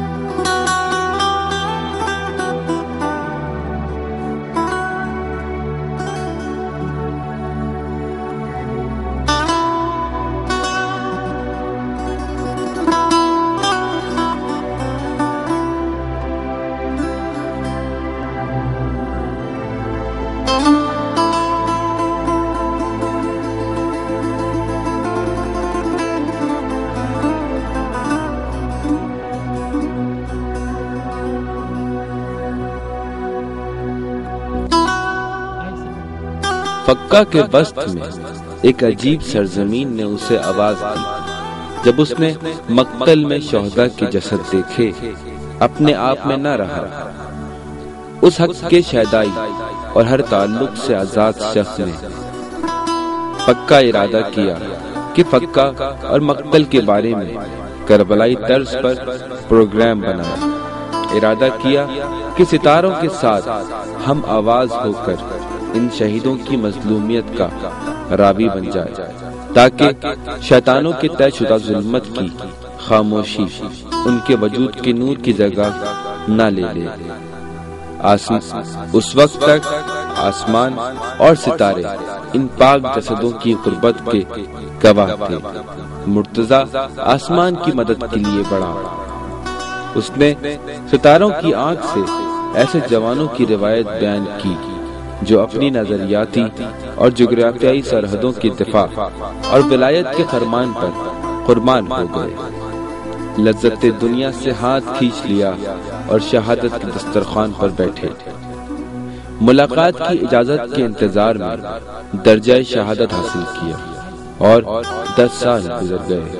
Speaker 2: فکا کے بست میں ایک عجیب سرزمین نے اسے آواز دی۔ جب اس نے مقتل میں شہداء کے جسد دیکھے، اپنے آپ میں نہ رہا۔ اس حق کے شہدائی اور ہر تعلق سے آزاد شخص نے پکا ارادہ کیا کہ فکا اور مقتل کے بارے میں کربلائی طرز پر پروگرام بنائے۔ ارادہ کیا کہ ستاروں کے ساتھ ہم آواز ہو کر ان شہیدوں کی مظلومیت کا راوی بن جائے، تاکہ شیطانوں کے طے شدہ ظلمت کی خاموشی ان کے وجود کے نور کی جگہ نہ لے لے۔ اس وقت تک آسمان اور ستارے ان پاک جسدوں کی قربت کے گواہ تھے۔ مرتضیٰ آسمان کی مدد کے لیے بڑھا۔ اس نے ستاروں کی آنکھ سے ایسے جوانوں کی روایت بیان کی جو اپنی نظریاتی اور جغرافیائی سرحدوں کی دفاع اور ولایت کے فرمان پر قربان ہو گئے۔ لذت دنیا سے ہاتھ کھینچ لیا اور شہادت کے دسترخوان پر بیٹھے۔ ملاقات کی اجازت کے انتظار میں درجہ شہادت حاصل کیا اور 10 سال گزر گئے۔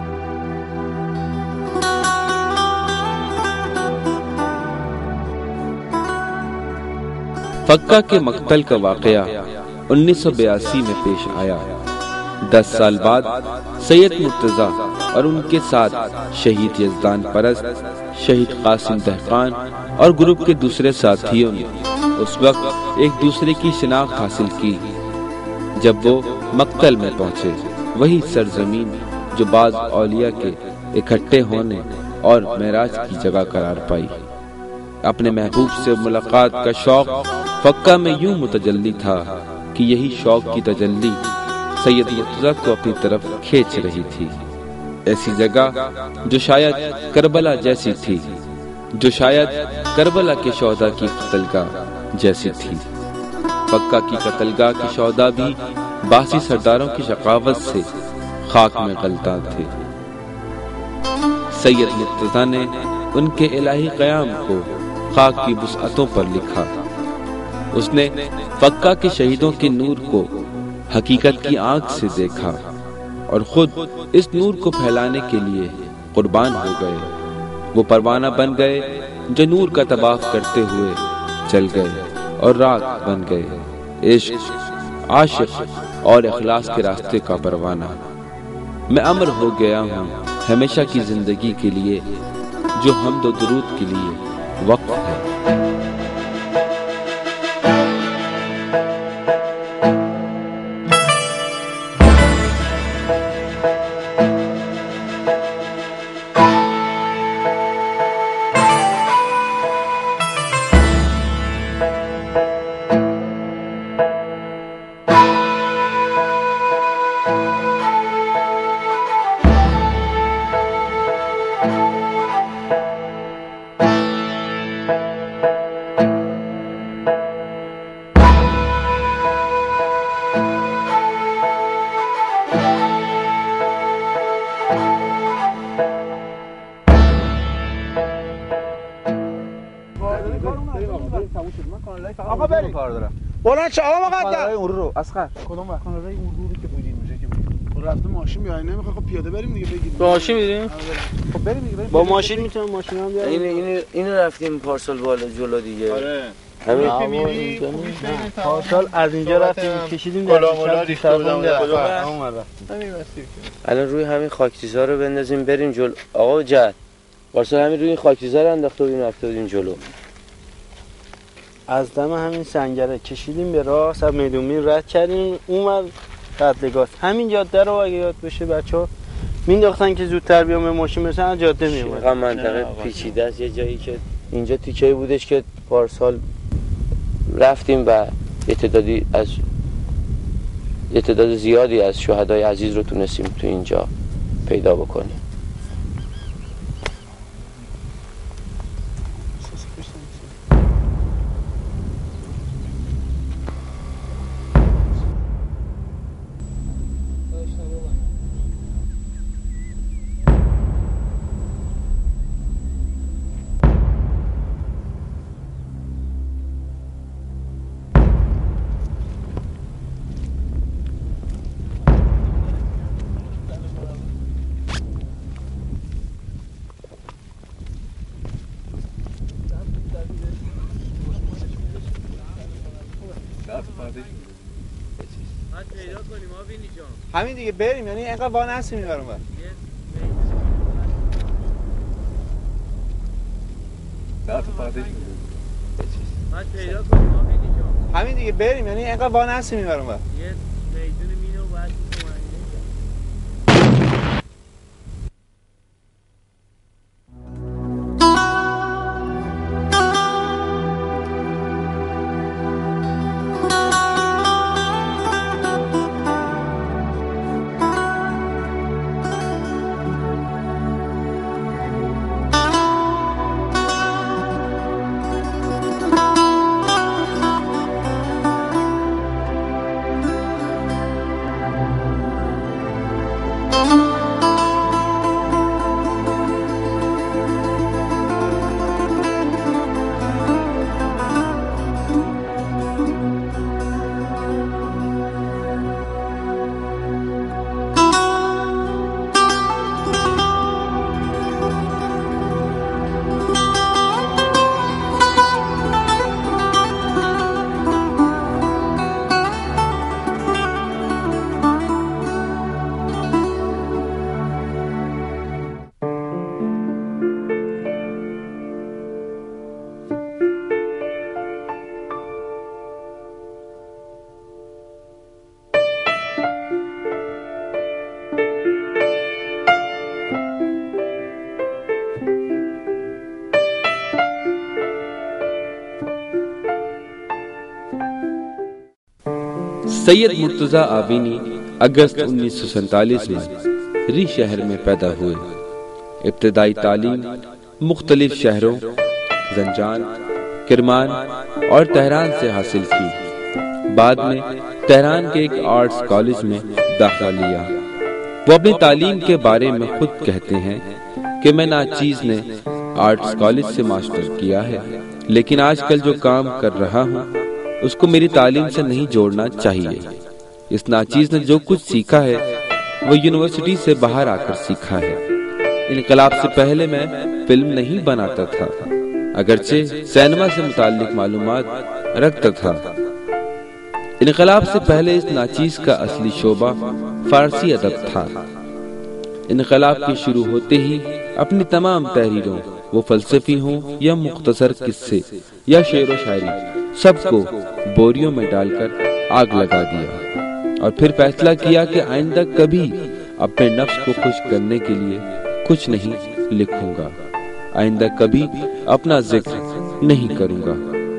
Speaker 2: فکا کے مقتل کا واقعہ 1982 میں پیش آیا۔ 10 سال بعد سید مرتضیٰ اور ان کے ساتھ شہید یزدان پرست، شہید قاسم دہقان اور گروپ کے دوسرے ساتھیوں نے اس وقت ایک دوسرے کی شناخت حاصل کی جب وہ مقتل میں پہنچے، وہی سرزمین جو بعض اولیاء کے اکٹھے ہونے اور معراج کی جگہ قرار پائی۔ اپنے محبوب سے ملاقات کا شوق فکا میں یوں متجلی تھا کہ یہی شوق کی تجلی سید مرتضیٰ کو اپنی طرف کھینچ رہی تھی۔ ایسی جگہ جو شاید کربلا جیسی تھی، جو شاید کربلا کے شہداء کی قتلگاہ جیسی تھی۔ فکا کی قتلگاہ کے شہداء بھی باسی سرداروں کی شقاوت سے خاک میں غلطان تھے۔ سید مرتضیٰ نے ان کے الہی قیام کو خاک کی وسعتوں پر لکھا۔ اس نے فکا کے شہیدوں کے نور کو حقیقت کی آنکھ سے دیکھا اور خود اس نور کو پھیلانے کے لیے قربان ہو گئے۔ وہ پروانہ بن گئے جو نور کا طواف کرتے ہوئے چل گئے اور راک بن گئے۔ عشق، عاشق اور اخلاص کے راستے کا پروانہ۔ میں امر ہو گیا ہوں ہمیشہ کی زندگی کے لیے جو حمد و درود کے لیے وقف ہے۔
Speaker 4: کار دارم. بلند شو آقا مقدم. اون رو اسخر. کدوم وقت خانه اون رو که بودیم اونجا که بودیم. خب رفتیم ماشین بیای نمیخواد خب پیاده بریم دیگه بگیریم.
Speaker 5: با ماشین میریم؟
Speaker 4: خب بریم دیگه بریم.
Speaker 5: با ماشین میتونم ماشین هم بیارم.
Speaker 6: اینو رفتیم پارسال بالا جلو دیگه.
Speaker 4: آره.
Speaker 6: همین
Speaker 4: که میری
Speaker 5: پارسال از اینجا رفتیم کشیدیم در
Speaker 6: الان روی همین خاکریزا رو بندازیم بریم جلو. آقا جد پارسال همین روی این خاکریزا رو انداخته بودیم رفته بودیم جلو.
Speaker 5: از دم همین سنگره کشیدیم به راست از میدون رد کردیم اونور قتلگاه. همین جاده رو اگه یاد بشه بچه‌ها مینداختن که زودتر بیام به ماشین برسن جاده میومد.
Speaker 6: چقدر منطقه پیچیده است. یه جایی که اینجا تیکه‌ای بودش که پارسال رفتیم و تعداد زیادی از شهدای عزیز رو تونستیم تو اینجا پیدا بکنیم.
Speaker 4: همین دیگه بریم یعنی اینقدر واه نسیم این برام. همین دیگه بریم یعنی اینقدر واه نسیم این برام.
Speaker 2: सैयद मुर्तजा आवीनी अगस्त 1947 में री शहर में पैदा हुए। इब्तदाई तालीम मुख्तलिफ शहरों जंजान, किरमान और तेहरान से हासिल की। बाद में तेहरान के एक आर्ट्स कॉलेज में दाखिला लिया। वो अपनी तालीम के बारे में खुद कहते हैं कि मैं नाचीज ने आर्ट्स कॉलेज से मास्टर किया है, लेकिन आजकल जो काम कर रहा हूँ उसको मेरी तालीम से नहीं जोड़ना चाहिए। इस नाचीज ने जो कुछ सीखा है वो यूनिवर्सिटी से बाहर आकर सीखा है। इनकलाब से पहले मैं फिल्म नहीं बनाता था, अगरचे सिनेमा से मुताल्लिक मालूमात रखता था। इनकलाब से पहले इस नाचीज का असली शोबा फारसी अदब था। इनकलाब के शुरू होते ही अपनी तमाम तहरीरों, वो फलसफी हों या मुख्तसर किस्से या शेर व शायरी, सबको बोरियों में डालकर आग लगा दिया और फिर फैसला किया कि आइंदा कभी अपने नफ्स को खुश करने के लिए कुछ नहीं लिखूंगा, आइंदा कभी अपना जिक्र नहीं करूंगा।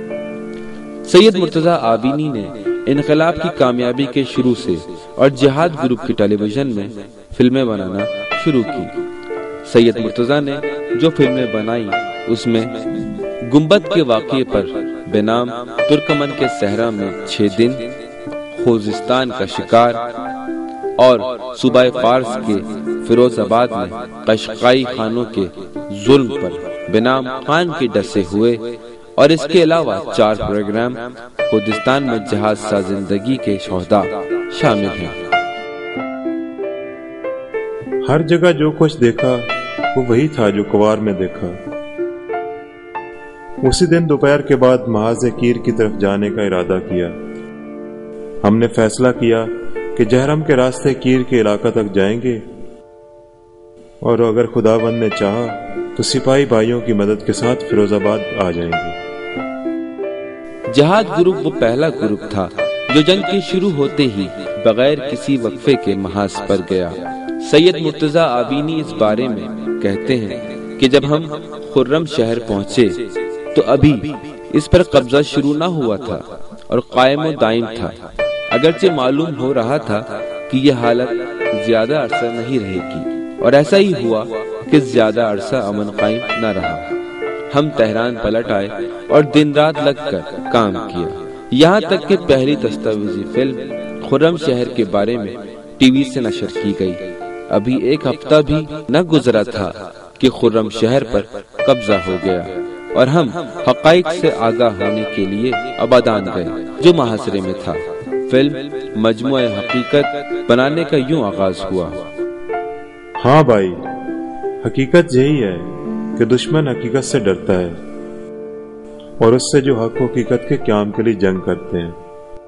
Speaker 2: सैयद मुर्तजा आवीनी ने इनकलाब की कामयाबी के शुरू से और जिहाद ग्रुप की टेलीविजन में फिल्में बनाना शुरू की। सैयद मुर्तजा ने जो फिल्में बनाई उसमें गुंबद के वाक़े पर बेनाम, तुर्कमन के सहरा में 6 दिन, खोजिस्तान का शिकार और सूबाए फार्स के फिरोजाबाद में कशकाई खानों के जुल्म पर बेनाम खान के डसे हुए اور اس کے علاوہ 4 پروگرام کردستان میں جہاد ساز زندگی کے شہداء شامل ہیں۔
Speaker 1: ہر جگہ جو کچھ دیکھا وہ وہی تھا جو کوار میں دیکھا۔ اسی دن دوپہر کے بعد محاذ کیر کی طرف جانے کا ارادہ کیا۔ ہم نے فیصلہ کیا کہ جہرم کے راستے کیر کے علاقہ تک جائیں گے، اور اگر خداوند نے چاہا تو سپاہی بھائیوں کی مدد کے ساتھ فیروز آباد آ جائیں گے۔
Speaker 2: جہاد گروپ وہ پہلا گروپ تھا جو جنگ کے شروع ہوتے ہی بغیر کسی وقفے کے محاذ پر گیا۔ سید مرتضی آبینی اس بارے میں کہتے ہیں کہ جب ہم خرم شہر پہنچے تو ابھی اس پر قبضہ شروع نہ ہوا تھا اور قائم و دائم تھا، اگرچہ معلوم ہو رہا تھا کہ یہ حالت زیادہ عرصہ نہیں رہے گی، اور ایسا ہی ہوا کہ زیادہ عرصہ امن قائم نہ رہا۔ ہم تہران پلٹ آئے اور دن رات لگ کر کام کیا، یہاں تک کہ پہلی دستاویزی فلم خرم شہر کے بارے میں ٹی وی سے نشر کی گئی۔ ابھی 1 ہفتہ بھی نہ گزرا تھا کہ خرم شہر پر قبضہ ہو گیا، اور ہم حقائق سے آگاہ ہونے کے لیے آبادان گئے جو محاصرے میں تھا۔ فلم مجموعہ حقیقت بنانے کا یوں آغاز ہوا۔
Speaker 1: ہاں بھائی، حقیقت یہی ہے کہ دشمن حقیقت سے ڈرتا ہے، اور اس سے جو حق و حقیقت کے قیام کے لیے جنگ کرتے ہیں۔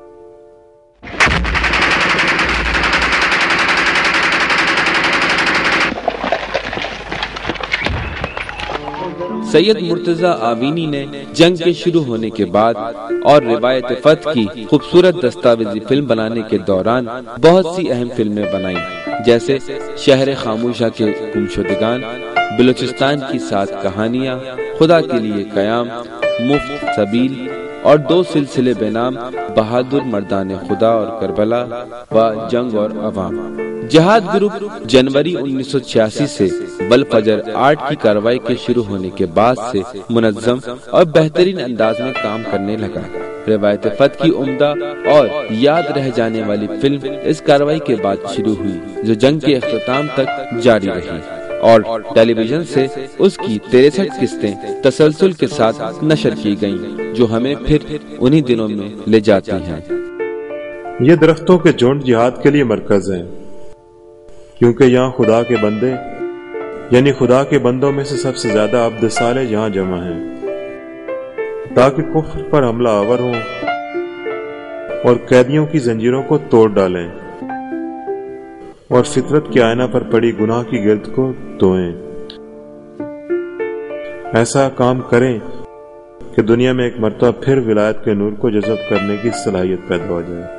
Speaker 2: سید مرتضی آبینی نے جنگ کے شروع ہونے کے بعد اور روایت فتح کی خوبصورت دستاویزی فلم بنانے کے دوران بہت سی اہم فلمیں بنائیں، جیسے شہر خاموشہ کے گمشدگان، بلوچستان کی 7 کہانیاں، خدا کے لیے قیام، مفت سبیل، اور 2 سلسلے بے نام بہادر مردان خدا اور کربلا و جنگ اور عوام۔ جہاد گروپ جنوری 1986 سے بلفجر 8 کی کارروائی کے شروع ہونے کے بعد سے منظم اور بہترین انداز میں کام کرنے لگا۔ روایت فتح کی عمدہ اور یاد رہ جانے والی فلم اس کارروائی کے بعد شروع ہوئی، جو جنگ کے اختتام تک جاری رہی، اور ٹیلی ویژن سے اس کی 63 قسطیں تسلسل کے ساتھ نشر کی گئیں، جو ہمیں پھر انہی دنوں میں لے جاتی ہیں۔
Speaker 1: یہ درختوں کے جھنڈ جہاد کے لیے مرکز ہیں، کیونکہ یہاں خدا کے بندے یعنی خدا کے بندوں میں سے سب سے زیادہ عبد صالح یہاں جمع ہیں، تاکہ کفر پر حملہ آور ہوں اور قیدیوں کی زنجیروں کو توڑ ڈالیں اور فطرت کے آئینہ پر پڑی گناہ کی گرد کو دھوئیں۔ ایسا کام کریں کہ دنیا میں ایک مرتبہ پھر ولایت کے نور کو جذب کرنے کی صلاحیت پیدا ہو جائے۔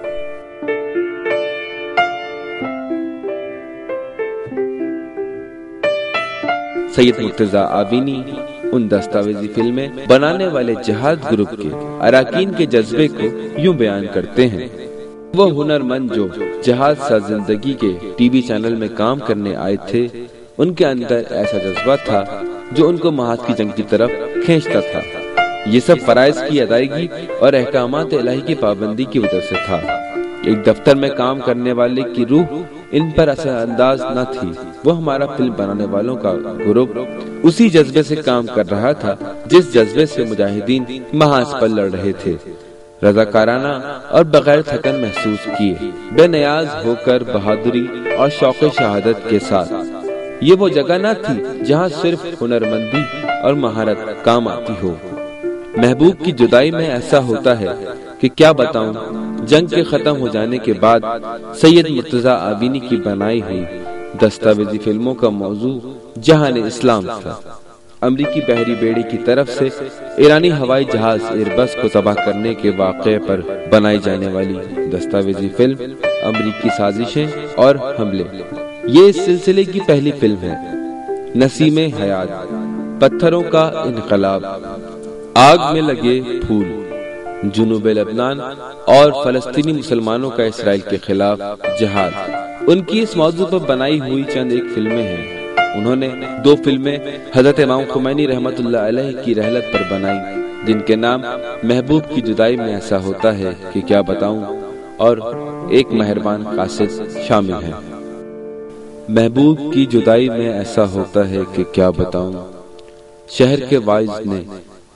Speaker 2: سید مرتضی آبینی ان دستاویزی فلمیں بنانے والے جہاد گروپ کے اراکین کے جذبے کو یوں بیان کرتے ہیں۔ وہ ہنر مند جو جہاد ساز زندگی کے ٹی وی چینل میں کام کرنے آئے تھے، ان کے اندر ایسا جذبہ تھا جو ان کو محاذ کی جنگ کی طرف کھینچتا تھا۔ یہ سب فرائض کی ادائیگی اور احکامات الہی کی پابندی کی وجہ سے تھا۔ ایک دفتر میں کام کرنے والے کی روح ان پر اثر انداز نہ تھی، وہ ہمارا فلم بنانے والوں کا گروپ اسی جذبے سے کام کر رہا تھا جس جذبے سے مجاہدین محاذ پر لڑ رہے تھے، رضاکارانہ اور بغیر تھکن محسوس کیے، بے نیاز ہو کر بہادری اور شوق شہادت کے ساتھ۔ یہ وہ جگہ نہ تھی جہاں صرف ہنرمندی اور مہارت کام آتی ہو۔ محبوب کی جدائی میں ایسا ہوتا ہے کہ کیا بتاؤں، جنگ کے ختم ہو جانے کے بعد سید مرتضی آبینی کی بنائی ہوئی دستاویزی فلموں کا موضوع جہان اسلام تھا۔ امریکی بحری بیڑی کی طرف سے ایرانی ہوائی جہاز ایئربس کو تباہ کرنے کے واقعے پر بنائی جانے والی دستاویزی فلم امریکی سازشیں اور حملے، یہ اس سلسلے کی پہلی فلم ہے۔ نسیم حیات، پتھروں کا انقلاب، آگ میں لگے پھول، جنوب لبنان اور فلسطینی مسلمانوں کا اسرائیل کے خلاف جہاد، ان کی اس موضوع پر بنائی ہوئی چند ایک فلمیں ہیں۔ انہوں نے 2 فلمیں حضرت امام خمینی رحمت اللہ علیہ کی رحلت پر بنائی، جن کے نام محبوب کی جدائی میں ایسا ہوتا ہے کہ کیا بتاؤں اور ایک مہربان قاصد شامل ہیں۔ محبوب کی جدائی میں ایسا ہوتا ہے کہ کیا بتاؤں، شہر کے وائز نے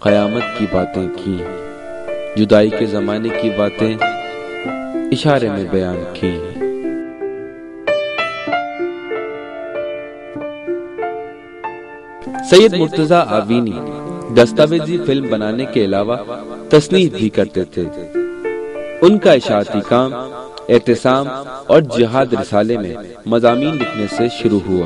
Speaker 2: قیامت کی باتیں کی، جدائی کے زمانے کی باتیں اشارے میں بیان کی۔ سید مرتضی آوینی دستاویزی فلم بنانے کے علاوہ تصنیف بھی کرتے تھے۔ ان کا اشاعتی کام اعتصام اور جہاد رسالے میں مضامین لکھنے سے شروع ہوا۔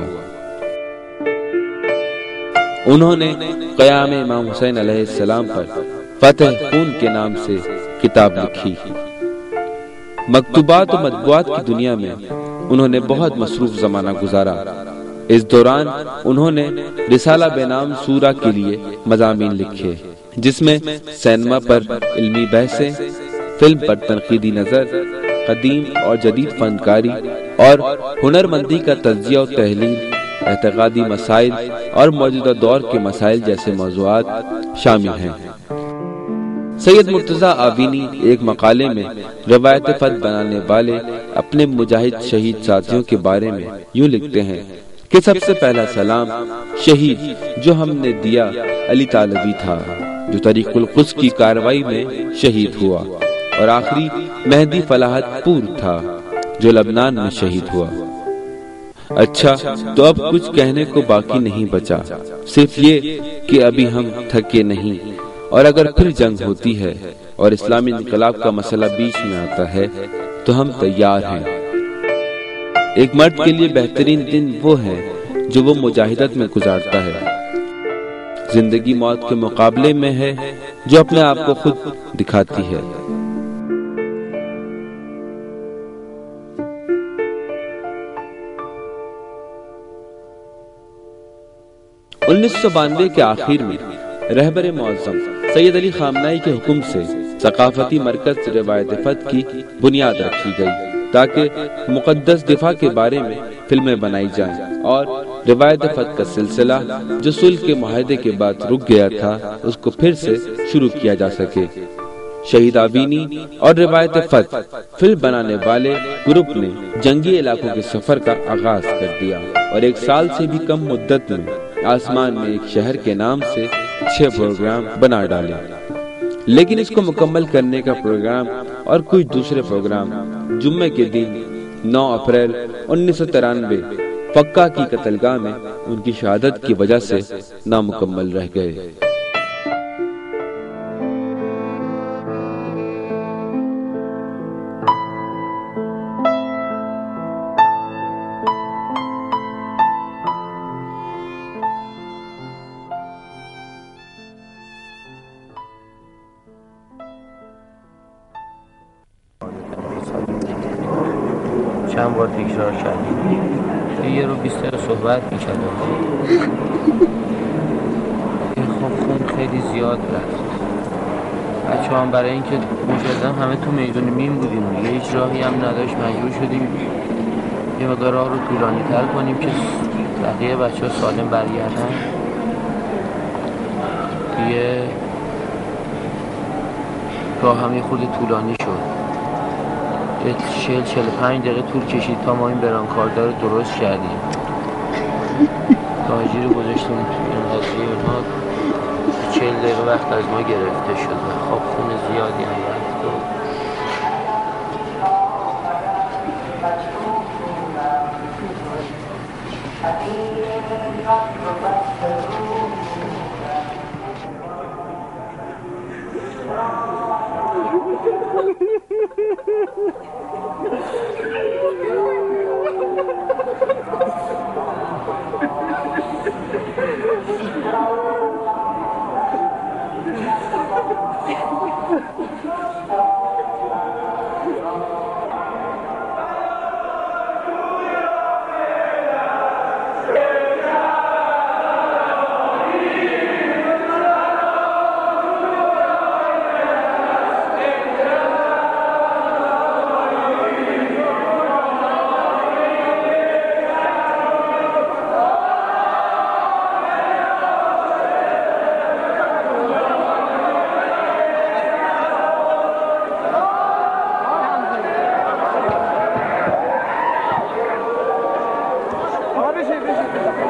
Speaker 2: انہوں نے قیام امام حسین علیہ السلام پر فتح خون کے نام سے کتاب لکھی۔ مکتوبات و مطبوعات کی دنیا میں انہوں نے بہت مصروف زمانہ گزارا۔ اس دوران انہوں نے رسالہ بے نام سورہ کے لیے مضامین لکھے، جس میں سینما پر علمی بحثیں، فلم پر تنقیدی نظر، قدیم اور جدید فنکاری اور ہنرمندی کا تجزیہ و تحلیل، اعتقادی مسائل اور موجودہ دور کے مسائل جیسے موضوعات شامل ہیں۔ سید مرتضی آوینی ایک مقالے میں روایت فتح بنانے والے اپنے مجاہد شہید ساتھیوں کے بارے میں یوں لکھتے ہیں کہ سب سے پہلا سلام شہید جو ہم نے دیا علی طالبی تھا، جو طریق القدس کی کاروائی میں شہید ہوا، اور آخری مہدی فلاحت پور تھا جو لبنان میں شہید ہوا۔ اچھا، تو اب کچھ کہنے کو باقی نہیں بچا، صرف یہ کہ ابھی ہم تھکے نہیں، اور اگر پھر جنگ ہوتی ہے اور اسلامی انقلاب کا مسئلہ بیچ میں آتا ہے تو ہم تیار ہیں۔ ایک مرد کے لیے بہترین دن وہ ہے جو وہ مجاہدت میں گزارتا ہے، زندگی موت کے مقابلے میں ہے جو اپنے آپ کو خود دکھاتی ہے۔ 1992 کے آخر میں رہبر معظم سید علی خامنہئی کے حکم سے ثقافتی مرکز روایت فتح کی بنیاد رکھی گئی تاکہ مقدس دفاع کے بارے میں فلمیں بنائی جائیں اور روایت فتح کا سلسلہ جو صلح کے معاہدے کے بعد رک گیا تھا اس کو پھر سے شروع کیا جا سکے۔ شہید آوینی اور روایت فتح فلم بنانے والے گروپ نے جنگی علاقوں کے سفر کا آغاز کر دیا اور 1 سال سے بھی کم مدت میں آسمان میں ایک شہر کے نام سے 6 پروگرام بنا ڈالے، لیکن اس کو مکمل کرنے کا پروگرام اور کچھ دوسرے پروگرام جمعے کے دن 9 اپریل 1993 فقہ کی قتل گاہ میں ان کی شہادت کی وجہ سے نامکمل رہ گئے۔
Speaker 6: چند بار تکرار کردیم، یه رو 20 دقیقه صحبت می‌کردم. خب خون خیلی زیاد رفت. بچه‌ها هم برای اینکه مجددا همه تو میدون مین بودیم، هیچ راهی هم نداشت، مجبور شدیم یه مقدار راه رو طولانی‌تر کنیم که بقیه بچه‌ها سالم برگردن. دیگه راه هم یه خورده طولانی شد. 40-45 دقیقه طول کشید تا ما این برانکاردا رو درست کردیم. راهجی رو گذاشتیم این قضیه، اونها 40 دقیقه وقت از ما گرفته شد و خب خون زیادی هم رفت و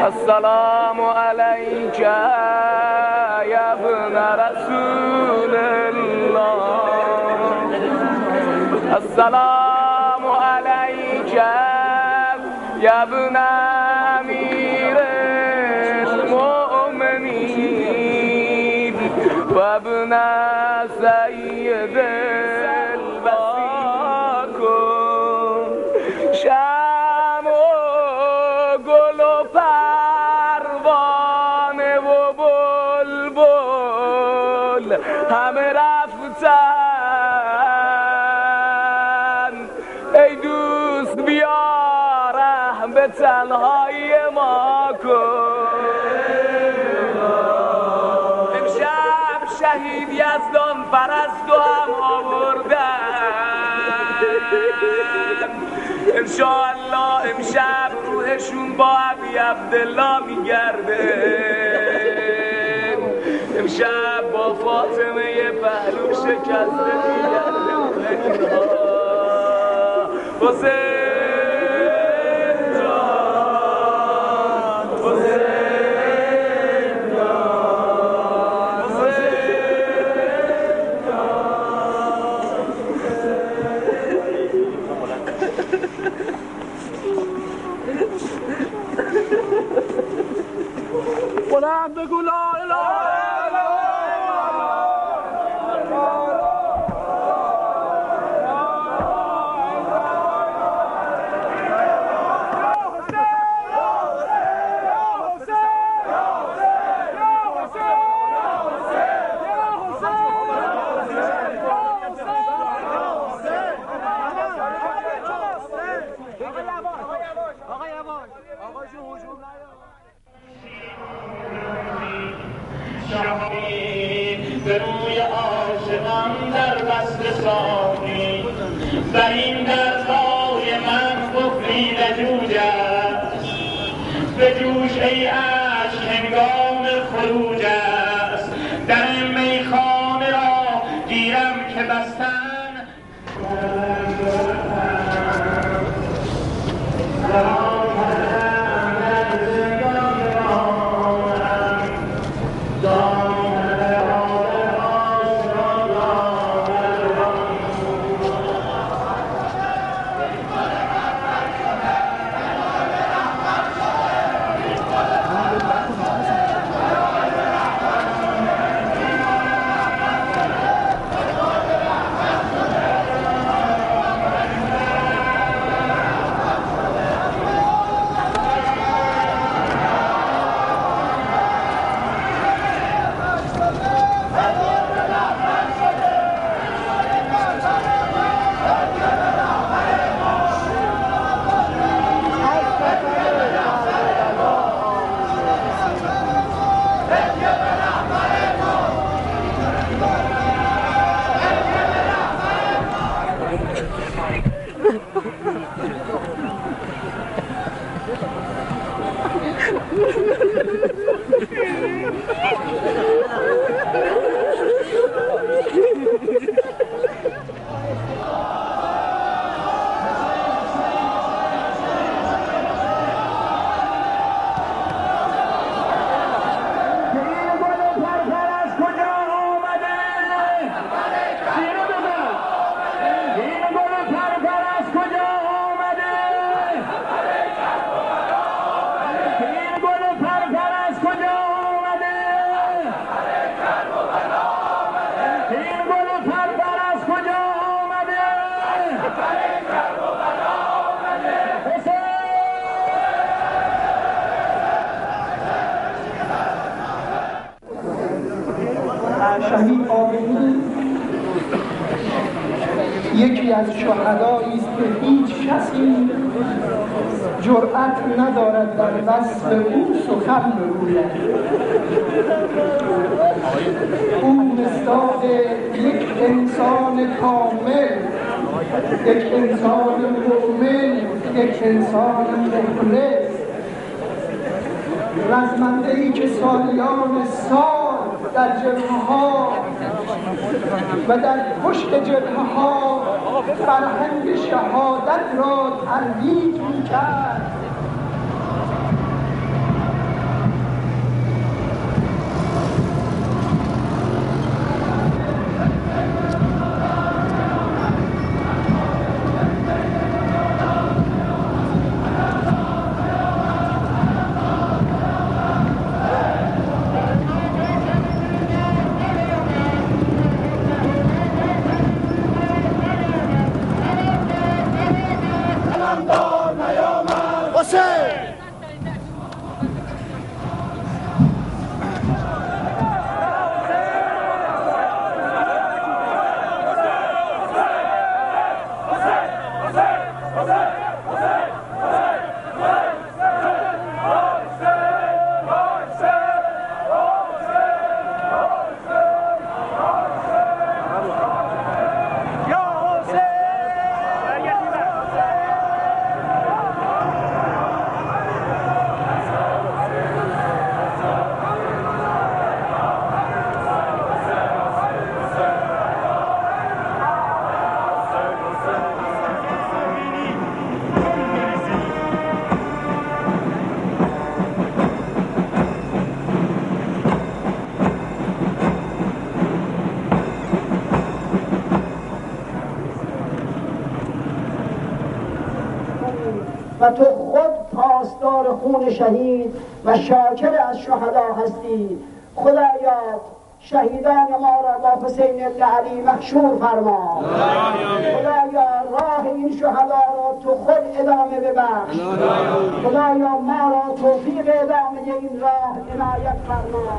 Speaker 7: السلام علیک یا ابن رسول الله السلام علیک یا ابن امیر المؤمنین و ابن سید الباکم شمع و گل و پروانه و بلبل همه رفتن ای دوست بیا رحم به تنهایی ما کن امشب شهید یزدان پرست و هم آوردن انشاءالله امشب روحشون با ابی عبدالله میگرده امشب با فاطمه پهلو شکسته میگرده حسین جان حسین جان حسین جان بلند بگو لا اله
Speaker 8: به روی عاشقان در بسته ساقی و این درهای من قفلی لجوج است به جوش ای عشق هنگام خروج است در میخانه را گیرم که بستن
Speaker 9: شهید آبادی یکی از شهدایی است که هیچ کسی جرأت ندارد در وصف او سخن بگوید. او مصداق یک انسان کامل، یک انسان مؤمن، یک انسان مخلص، رزمنده‌ای که سالیان سال در جبهه‌ها و در پشت جبهه‌ها فرهنگ شهادت را ترویج می‌کرد.
Speaker 4: حسین.
Speaker 9: و تو خود پاسدار خون شهید و شاکر از شهدا هستی. خدایا شهیدان ما را با حسین ابن علی مشهور فرما. خدایا راه این شهدا را تو خود ادامه ببخش. خدایا ما را توفیق ادامه این راه عنایت فرما.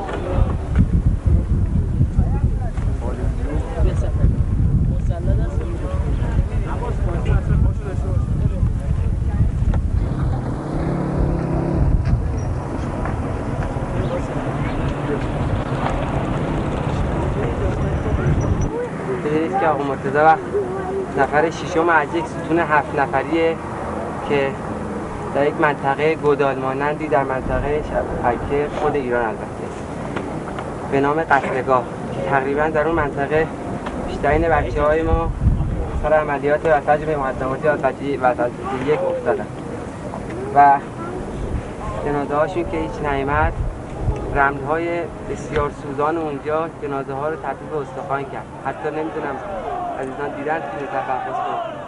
Speaker 6: که آقا مرتضی وقت نفر ششم از یک ستون 7 نفریه که در یک منطقه گودال مانندی در منطقه شبکه خود ایران البته به نام قتلگاه که تقریبا در اون منطقه بیشترین بچه‌های ما سر عملیات وسج به مقدماتی وسج یک افتادن و جنازه هاشون که هیچ نیامد، رمل‌های بسیار سوزان اونجا جنازه ها رو تبدیل به استخوان کرد. حتی نمیدونم عزیزان دیدن توی تفحص کنم.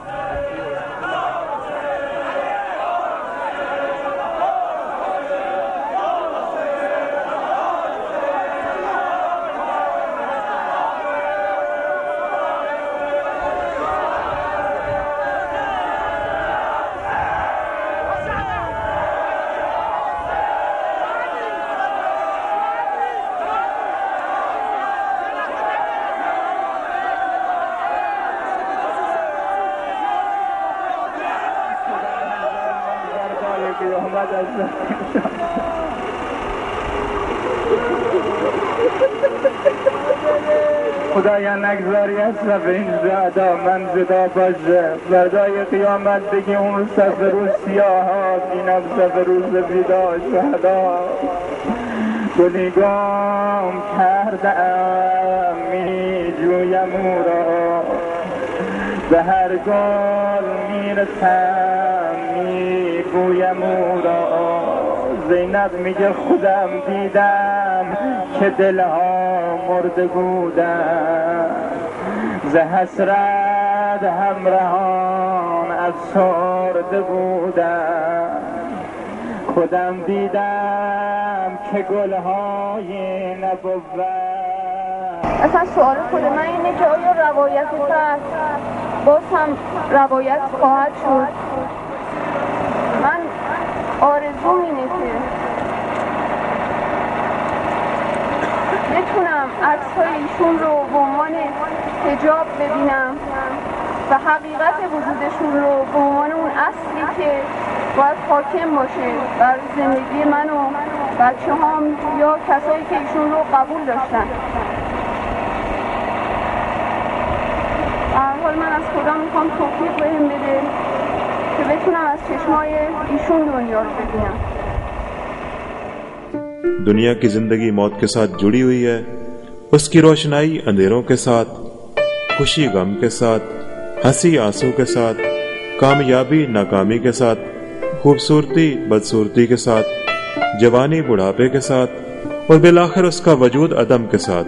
Speaker 10: خدایا نگذاری از لب این زعدا من جدا باشه. فردای قیامت بگی اون صف روز سیاه ها بینم صف روز بیدا شهدا. گلی گم کردم می جویم او را، به هر گل میرسم می گویم او را. زینب میگه خودم دیدم که دلها مرده بودن، ز حسرت همراهان افسرده بودن. خودم دیدم که گلهای نبوت.
Speaker 11: اصلا سوال خود من اینه که آیا روایت هست باز هم روایت خواهد شد؟ من آرزوم اینه که بتونم عکس‌های ایشون رو به عنوان حجاب ببینم و حقیقت وجودشون رو به عنوان اون اصلی که باید حاکم باشه بر زندگی من و بچه‌هام یا کسایی که ایشون رو قبول داشتن. در حال من از خدا میخوام توفیق بهم بده که بتونم از چشمای ایشون دنیا رو ببینم.
Speaker 1: दुनिया की जिंदगी मौत के साथ जुड़ी हुई है, उसकी रोशनाई अंधेरों के साथ, खुशी गम के साथ, हंसी आंसू के साथ, कामयाबी नाकामी के साथ, खूबसूरती बदसूरती के साथ, जवानी बुढ़ापे के साथ और बिलाखिर उसका वजूद अदम के साथ.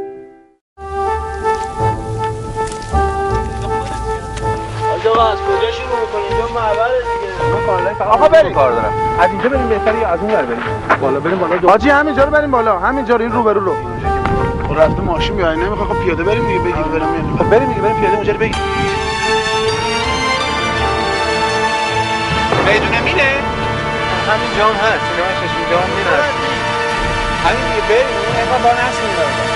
Speaker 4: آقا بریم کار دارم. از اینجا بریم بهتره یا از اون ور بریم؟ بالا بریم بالا. حاجی همینجا رو بریم بالا، همینجا این رو به رو. خب رفته ماشین میاد، نمیخواد خب پیاده بریم دیگه، بگیر بریم. خب بریم دیگه، بریم پیاده اونجا رو بگیر. میدون مینه؟ همین جام هست اینا چشم جام نیست همین دیگه بریم اون اینقدر با نست میدارم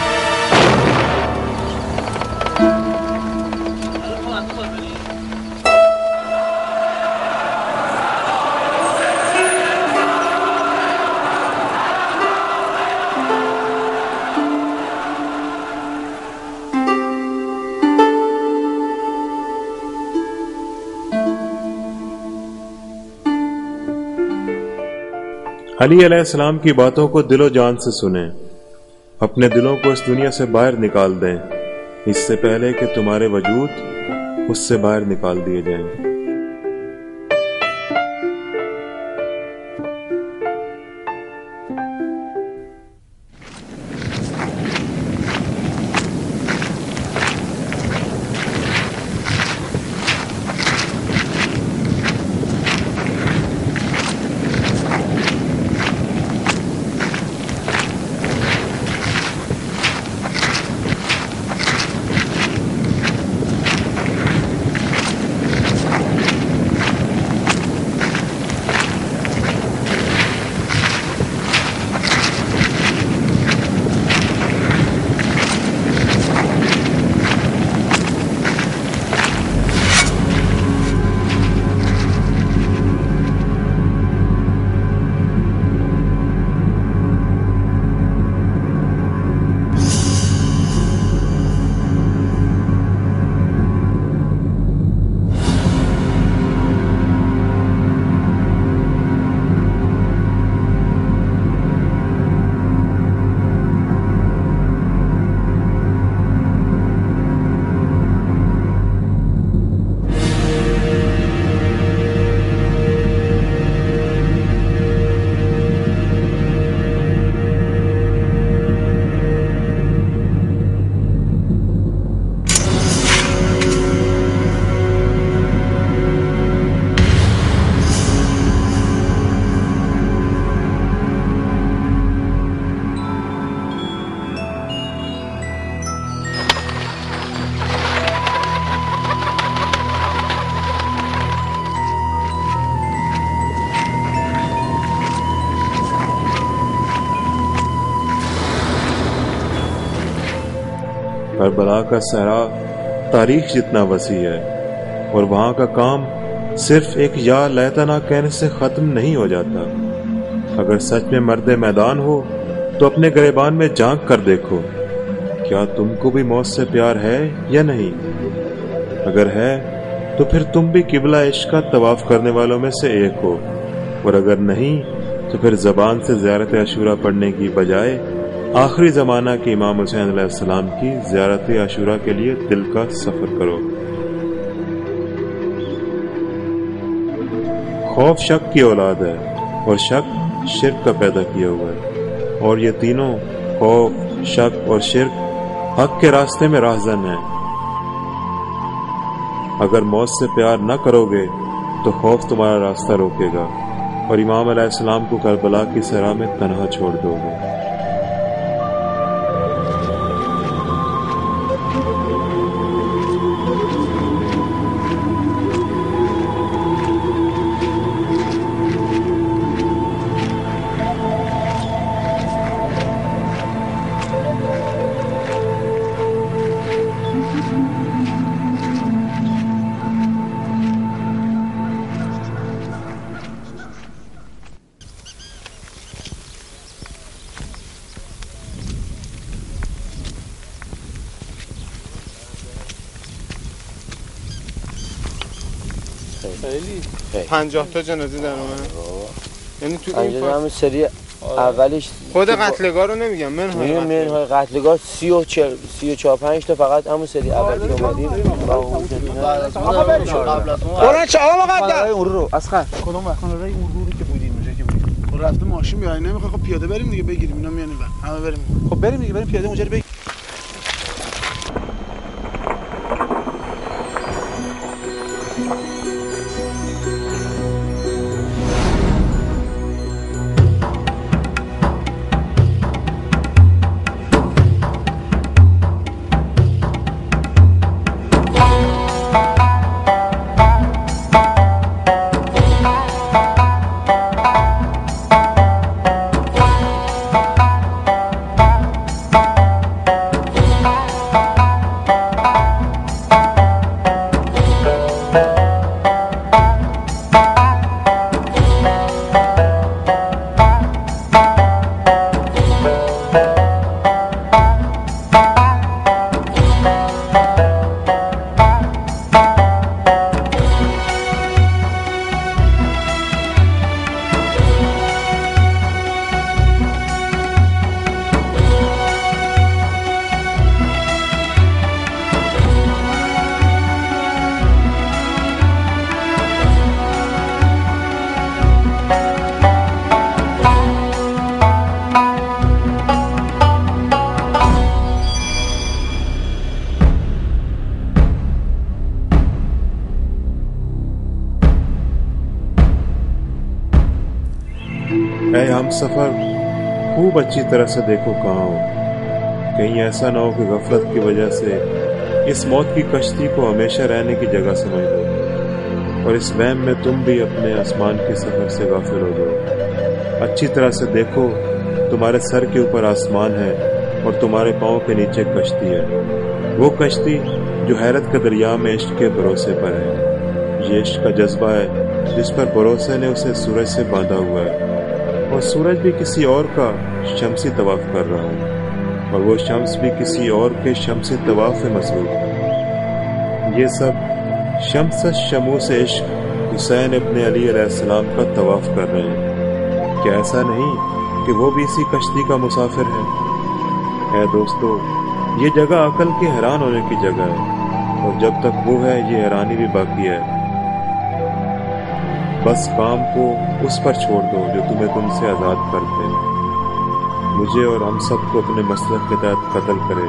Speaker 1: علی علیہ السلام کی باتوں کو دل و جان سے سنیں، اپنے دلوں کو اس دنیا سے باہر نکال دیں اس سے پہلے کہ تمہارے وجود اس سے باہر نکال دیے جائیں۔ کربلا کا صحرا تاریخ جتنا وسیع ہے اور وہاں کا کام صرف ایک یا لیتنا کہنے سے ختم نہیں ہو جاتا۔ اگر سچ میں مرد میدان ہو تو اپنے گریبان میں جھانک کر دیکھو، کیا تم کو بھی موت سے پیار ہے یا نہیں؟ اگر ہے تو پھر تم بھی قبلہ عشق کا طواف کرنے والوں میں سے ایک ہو، اور اگر نہیں تو پھر زبان سے زیارت عاشورہ پڑھنے کی بجائے آخری زمانہ کے امام حسین علیہ السلام کی زیارت عاشورہ کے لیے دل کا سفر کرو۔ خوف شک کی اولاد ہے اور شک شرک کا پیدا کیا ہوا ہے، اور یہ تینوں خوف، شک اور شرک حق کے راستے میں راہزن ہیں۔ اگر موت سے پیار نہ کرو گے تو خوف تمہارا راستہ روکے گا اور امام علیہ السلام کو کربلا کی صحرا میں تنہا چھوڑ دو گے۔
Speaker 4: خیلی 50 تا جنازه در اومد، یعنی تو این
Speaker 6: همین سری اولیش
Speaker 4: خود قتلگاه رو نمیگم،
Speaker 6: منهای قتلگاه 34-35 تا فقط همون سری اولی که اومدیم
Speaker 4: قرآن چه آقا مقدم اون رو اسخر کدوم وقت خانه اون رو که بودیم اونجا که بودیم خب رفته ماشین بیاین نمیخواد، خب پیاده بریم دیگه بگیریم اینا میان این ور همه بریم، خب بریم دیگه بریم پیاده اونجا رو بگیریم.
Speaker 1: اے ہم سفر خوب اچھی طرح سے دیکھو کہاں ہو، کہیں ایسا نہ ہو کہ غفلت کی وجہ سے اس موت کی کشتی کو ہمیشہ رہنے کی جگہ سمجھ لو اور اس وہم میں تم بھی اپنے آسمان کے سفر سے غافل ہو جاؤ۔ اچھی طرح سے دیکھو، تمہارے سر کے اوپر آسمان ہے اور تمہارے پاؤں کے نیچے کشتی ہے، وہ کشتی جو حیرت کے دریا میں عشق کے بھروسے پر ہے۔ یہ عشق کا جذبہ ہے جس پر بھروسے نے اسے سورج سے باندھا ہوا ہے، اور سورج بھی کسی اور کا شمسی طواف کر رہا ہے، اور وہ شمس بھی کسی اور کے شمسی طواف میں مصروف ہے۔ یہ سب شمس شموس عشق حسین ابن علی علیہ السلام کا طواف کر رہے ہیں۔ کیا ایسا نہیں کہ وہ بھی اسی کشتی کا مسافر ہے؟ اے دوستو، یہ جگہ عقل کے حیران ہونے کی جگہ ہے، اور جب تک وہ ہے یہ حیرانی بھی باقی ہے۔ بس کام کو اس پر چھوڑ دو جو تمہیں تم سے آزاد کر دے، مجھے اور ہم سب کو اپنے مسلک کے تحت قتل کرے۔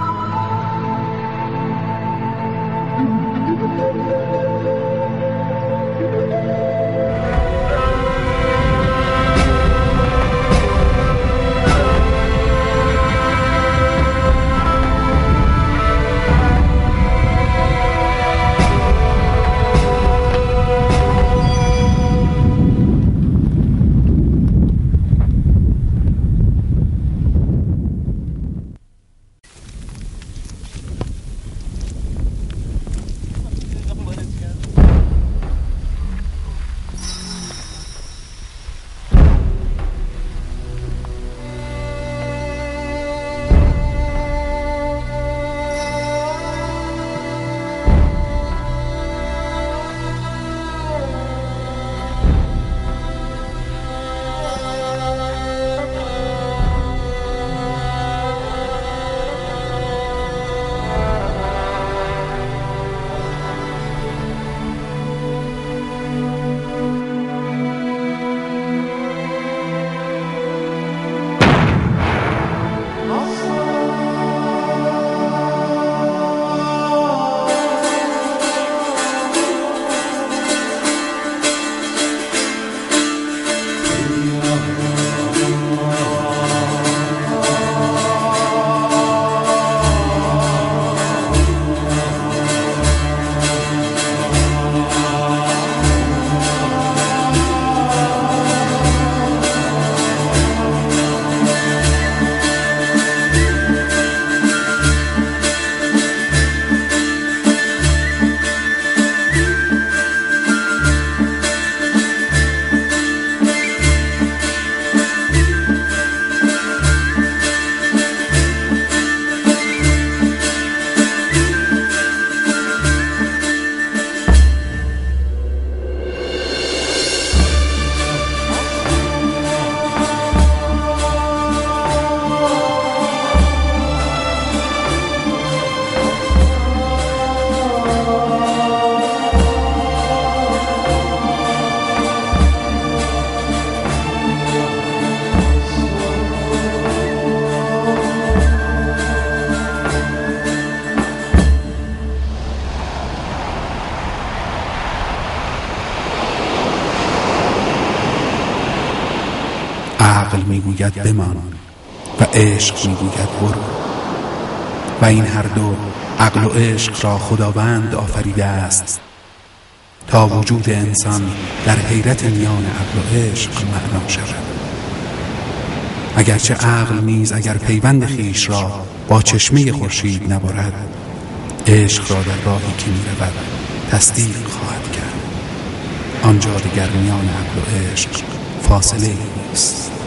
Speaker 12: عقل میگوید بمان و عشق میگوید برو، و این هر دو عقل و عشق را خداوند آفریده است تا وجود انسان در حیرت میان عقل و عشق معنا شود. اگرچه عقل نیز اگر پیوند خویش را با چشمه خورشید نبرد، عشق را در راهی که میرود تصدیق خواهد کرد. آنجا دیگر میان عقل و عشق فاصله نیست.